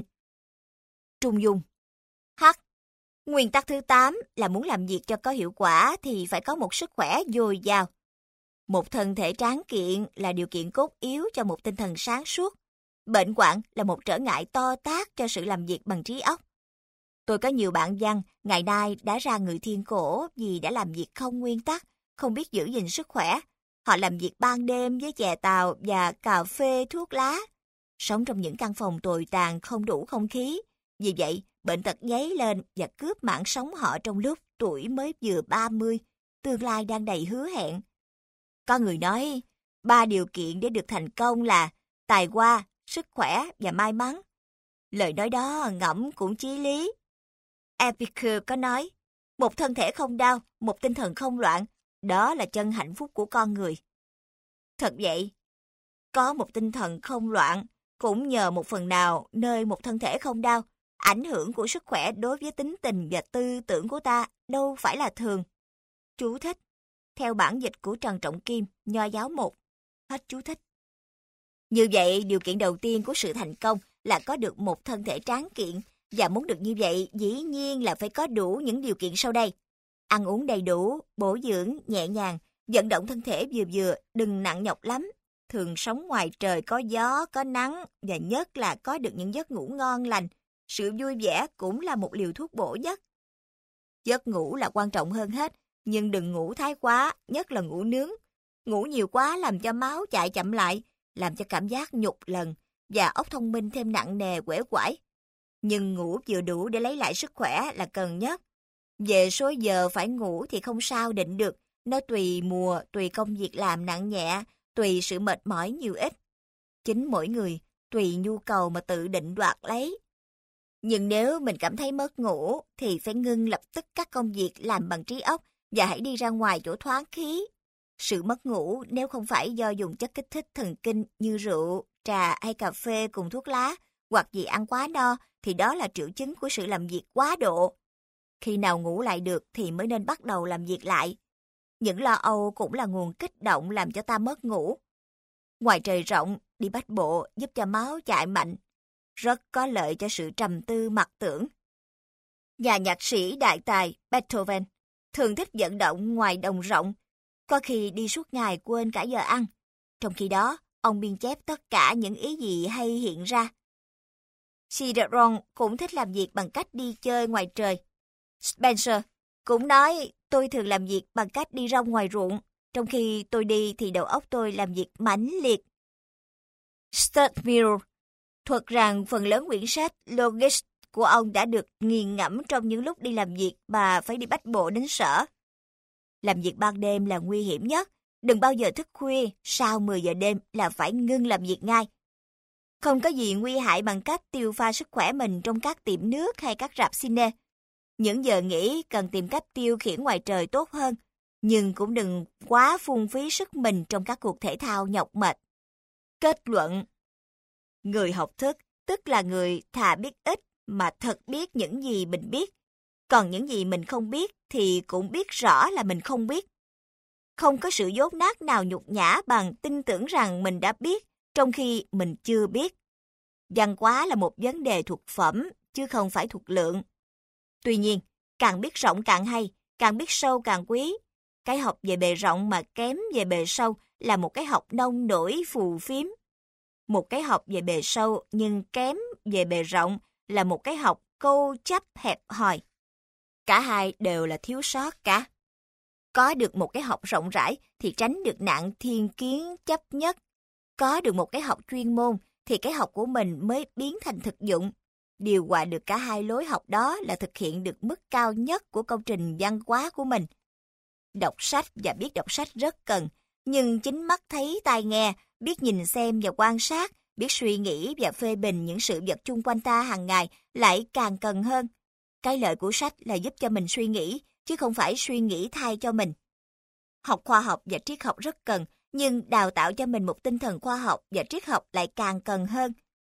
S1: Trung dung. H. Nguyên tắc thứ tám là muốn làm việc cho có hiệu quả thì phải có một sức khỏe dồi dào. Một thân thể tráng kiện là điều kiện cốt yếu cho một tinh thần sáng suốt. Bệnh hoạn là một trở ngại to tát cho sự làm việc bằng trí óc. Tôi có nhiều bạn văn ngày nay đã ra người thiên cổ vì đã làm việc không nguyên tắc, không biết giữ gìn sức khỏe. Họ làm việc ban đêm với chè tàu và cà phê thuốc lá, sống trong những căn phòng tồi tàn không đủ không khí. Vì vậy, bệnh tật dấy lên và cướp mạng sống họ trong lúc tuổi mới vừa ba mươi, tương lai đang đầy hứa hẹn. Có người nói, ba điều kiện để được thành công là tài hoa, sức khỏe và may mắn. Lời nói đó ngẫm cũng chí lý. Epicure có nói, một thân thể không đau, một tinh thần không loạn, đó là chân hạnh phúc của con người. Thật vậy, có một tinh thần không loạn, cũng nhờ một phần nào nơi một thân thể không đau, ảnh hưởng của sức khỏe đối với tính tình và tư tưởng của ta đâu phải là thường. Chú thích. Theo bản dịch của Trần Trọng Kim, Nho giáo một. Hết chú thích. Như vậy, điều kiện đầu tiên của sự thành công là có được một thân thể tráng kiện, và muốn được như vậy dĩ nhiên là phải có đủ những điều kiện sau đây. Ăn uống đầy đủ, bổ dưỡng, nhẹ nhàng, vận động thân thể vừa vừa, đừng nặng nhọc lắm. Thường sống ngoài trời có gió, có nắng, và nhất là có được những giấc ngủ ngon lành. Sự vui vẻ cũng là một liều thuốc bổ nhất. Giấc ngủ là quan trọng hơn hết, nhưng đừng ngủ thái quá, nhất là ngủ nướng. Ngủ nhiều quá làm cho máu chạy chậm lại, làm cho cảm giác nhục lần, và óc thông minh thêm nặng nề quể quải. Nhưng ngủ vừa đủ để lấy lại sức khỏe là cần nhất. Về số giờ phải ngủ thì không sao định được, nó tùy mùa, tùy công việc làm nặng nhẹ, tùy sự mệt mỏi nhiều ít. Chính mỗi người, tùy nhu cầu mà tự định đoạt lấy. Nhưng nếu mình cảm thấy mất ngủ, thì phải ngưng lập tức các công việc làm bằng trí óc và hãy đi ra ngoài chỗ thoáng khí. Sự mất ngủ nếu không phải do dùng chất kích thích thần kinh như rượu, trà hay cà phê cùng thuốc lá, hoặc vì ăn quá no, thì đó là triệu chứng của sự làm việc quá độ. Khi nào ngủ lại được thì mới nên bắt đầu làm việc lại. Những lo âu cũng là nguồn kích động làm cho ta mất ngủ. Ngoài trời rộng, đi bách bộ giúp cho máu chạy mạnh, rất có lợi cho sự trầm tư mặc tưởng. Nhà nhạc sĩ đại tài Beethoven thường thích vận động ngoài đồng rộng, có khi đi suốt ngày quên cả giờ ăn. Trong khi đó, ông biên chép tất cả những ý gì hay hiện ra. Cicerone cũng thích làm việc bằng cách đi chơi ngoài trời. Spencer cũng nói, tôi thường làm việc bằng cách đi rong ngoài ruộng, trong khi tôi đi thì đầu óc tôi làm việc mãnh liệt. Stuart Mill thuật rằng phần lớn quyển sách Logics của ông đã được nghiền ngẫm trong những lúc đi làm việc mà phải đi bách bộ đến sở. Làm việc ban đêm là nguy hiểm nhất, đừng bao giờ thức khuya, sau mười giờ đêm là phải ngưng làm việc ngay. Không có gì nguy hại bằng cách tiêu pha sức khỏe mình trong các tiệm nước hay các rạp cine. Những giờ nghỉ cần tìm cách tiêu khiển ngoài trời tốt hơn, nhưng cũng đừng quá phung phí sức mình trong các cuộc thể thao nhọc mệt. Kết luận: người học thức tức là người thà biết ít mà thật biết những gì mình biết, còn những gì mình không biết thì cũng biết rõ là mình không biết. Không có sự dốt nát nào nhục nhã bằng tin tưởng rằng mình đã biết trong khi mình chưa biết. Văn hóa là một vấn đề thuộc phẩm chứ không phải thuộc lượng. Tuy nhiên, càng biết rộng càng hay, càng biết sâu càng quý. Cái học về bề rộng mà kém về bề sâu là một cái học nông nổi phù phiếm. Một cái học về bề sâu nhưng kém về bề rộng là một cái học câu chấp hẹp hòi. Cả hai đều là thiếu sót cả. Có được một cái học rộng rãi thì tránh được nạn thiên kiến chấp nhất. Có được một cái học chuyên môn thì cái học của mình mới biến thành thực dụng. Điều hòa được cả hai lối học đó là thực hiện được mức cao nhất của công trình văn hóa của mình. Đọc sách và biết đọc sách rất cần, nhưng chính mắt thấy tai nghe, biết nhìn xem và quan sát, biết suy nghĩ và phê bình những sự vật chung quanh ta hàng ngày lại càng cần hơn. Cái lợi của sách là giúp cho mình suy nghĩ, chứ không phải suy nghĩ thay cho mình. Học khoa học và triết học rất cần, nhưng đào tạo cho mình một tinh thần khoa học và triết học lại càng cần hơn.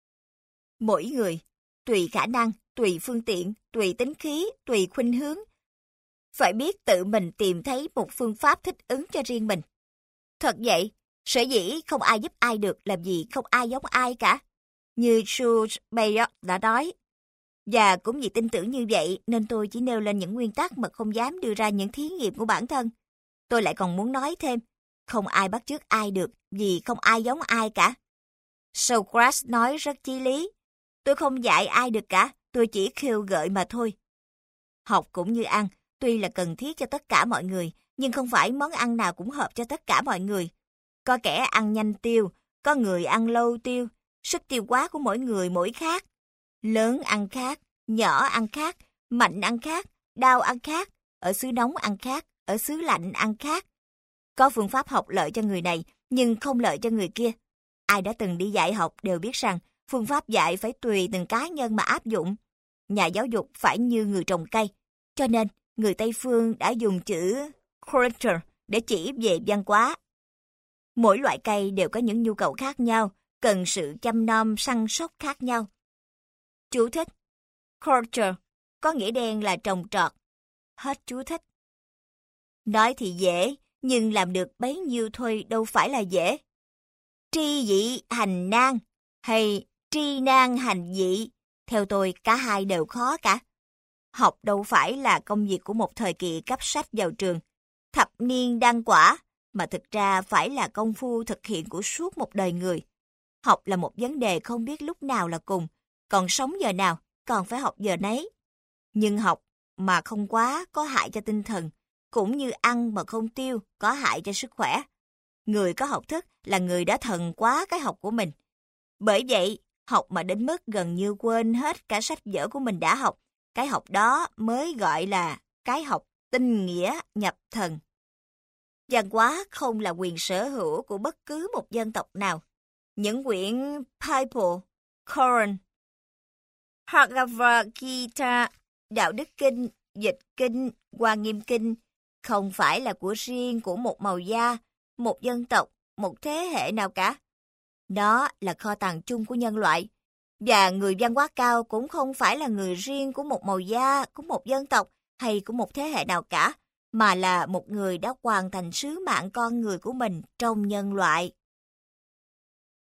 S1: Mỗi người, tùy khả năng, tùy phương tiện, tùy tính khí, tùy khuynh hướng, phải biết tự mình tìm thấy một phương pháp thích ứng cho riêng mình. Thật vậy, sở dĩ không ai giúp ai được làm gì không ai giống ai cả. Như Jules Bayard đã nói. Và cũng vì tin tưởng như vậy nên tôi chỉ nêu lên những nguyên tắc mà không dám đưa ra những thí nghiệm của bản thân. Tôi lại còn muốn nói thêm, không ai bắt chước ai được vì không ai giống ai cả. Socrates nói rất chí lý. Tôi không dạy ai được cả, tôi chỉ khêu gợi mà thôi. Học cũng như ăn, tuy là cần thiết cho tất cả mọi người, nhưng không phải món ăn nào cũng hợp cho tất cả mọi người. Có kẻ ăn nhanh tiêu, có người ăn lâu tiêu, sức tiêu hóa của mỗi người mỗi khác. Lớn ăn khác, nhỏ ăn khác, mạnh ăn khác, đau ăn khác, ở xứ nóng ăn khác, ở xứ lạnh ăn khác. Có phương pháp học lợi cho người này, nhưng không lợi cho người kia. Ai đã từng đi dạy học đều biết rằng phương pháp dạy phải tùy từng cá nhân mà áp dụng. Nhà giáo dục phải như người trồng cây. Cho nên, người Tây Phương đã dùng chữ culture để chỉ về văn hóa. Mỗi loại cây đều có những nhu cầu khác nhau, cần sự chăm nom săn sóc khác nhau. Chú thích. Culture có nghĩa đen là trồng trọt. Hết chú thích. Nói thì dễ, nhưng làm được bấy nhiêu thôi đâu phải là dễ. Tri dị hành nan hay tri nan hành dị, theo tôi cả hai đều khó cả. Học đâu phải là công việc của một thời kỳ cấp sách vào trường, thập niên đăng quả, mà thực ra phải là công phu thực hiện của suốt một đời người. Học là một vấn đề không biết lúc nào là cùng, còn sống giờ nào, còn phải học giờ nấy. Nhưng học mà không quá có hại cho tinh thần, cũng như ăn mà không tiêu có hại cho sức khỏe. Người có học thức là người đã thần quá cái học của mình. Bởi vậy, học mà đến mức gần như quên hết cả sách vở của mình đã học, cái học đó mới gọi là cái học tinh nghĩa nhập thần. Văn hóa không là quyền sở hữu của bất cứ một dân tộc nào. Những quyển Bible, Koran, Bhagavad Gita, Đạo Đức Kinh, Dịch Kinh, Hoa Nghiêm Kinh không phải là của riêng của một màu da, một dân tộc, một thế hệ nào cả. Đó là kho tàng chung của nhân loại. Và người văn hóa cao cũng không phải là người riêng của một màu da, của một dân tộc hay của một thế hệ nào cả, mà là một người đã hoàn thành sứ mạng con người của mình trong nhân loại.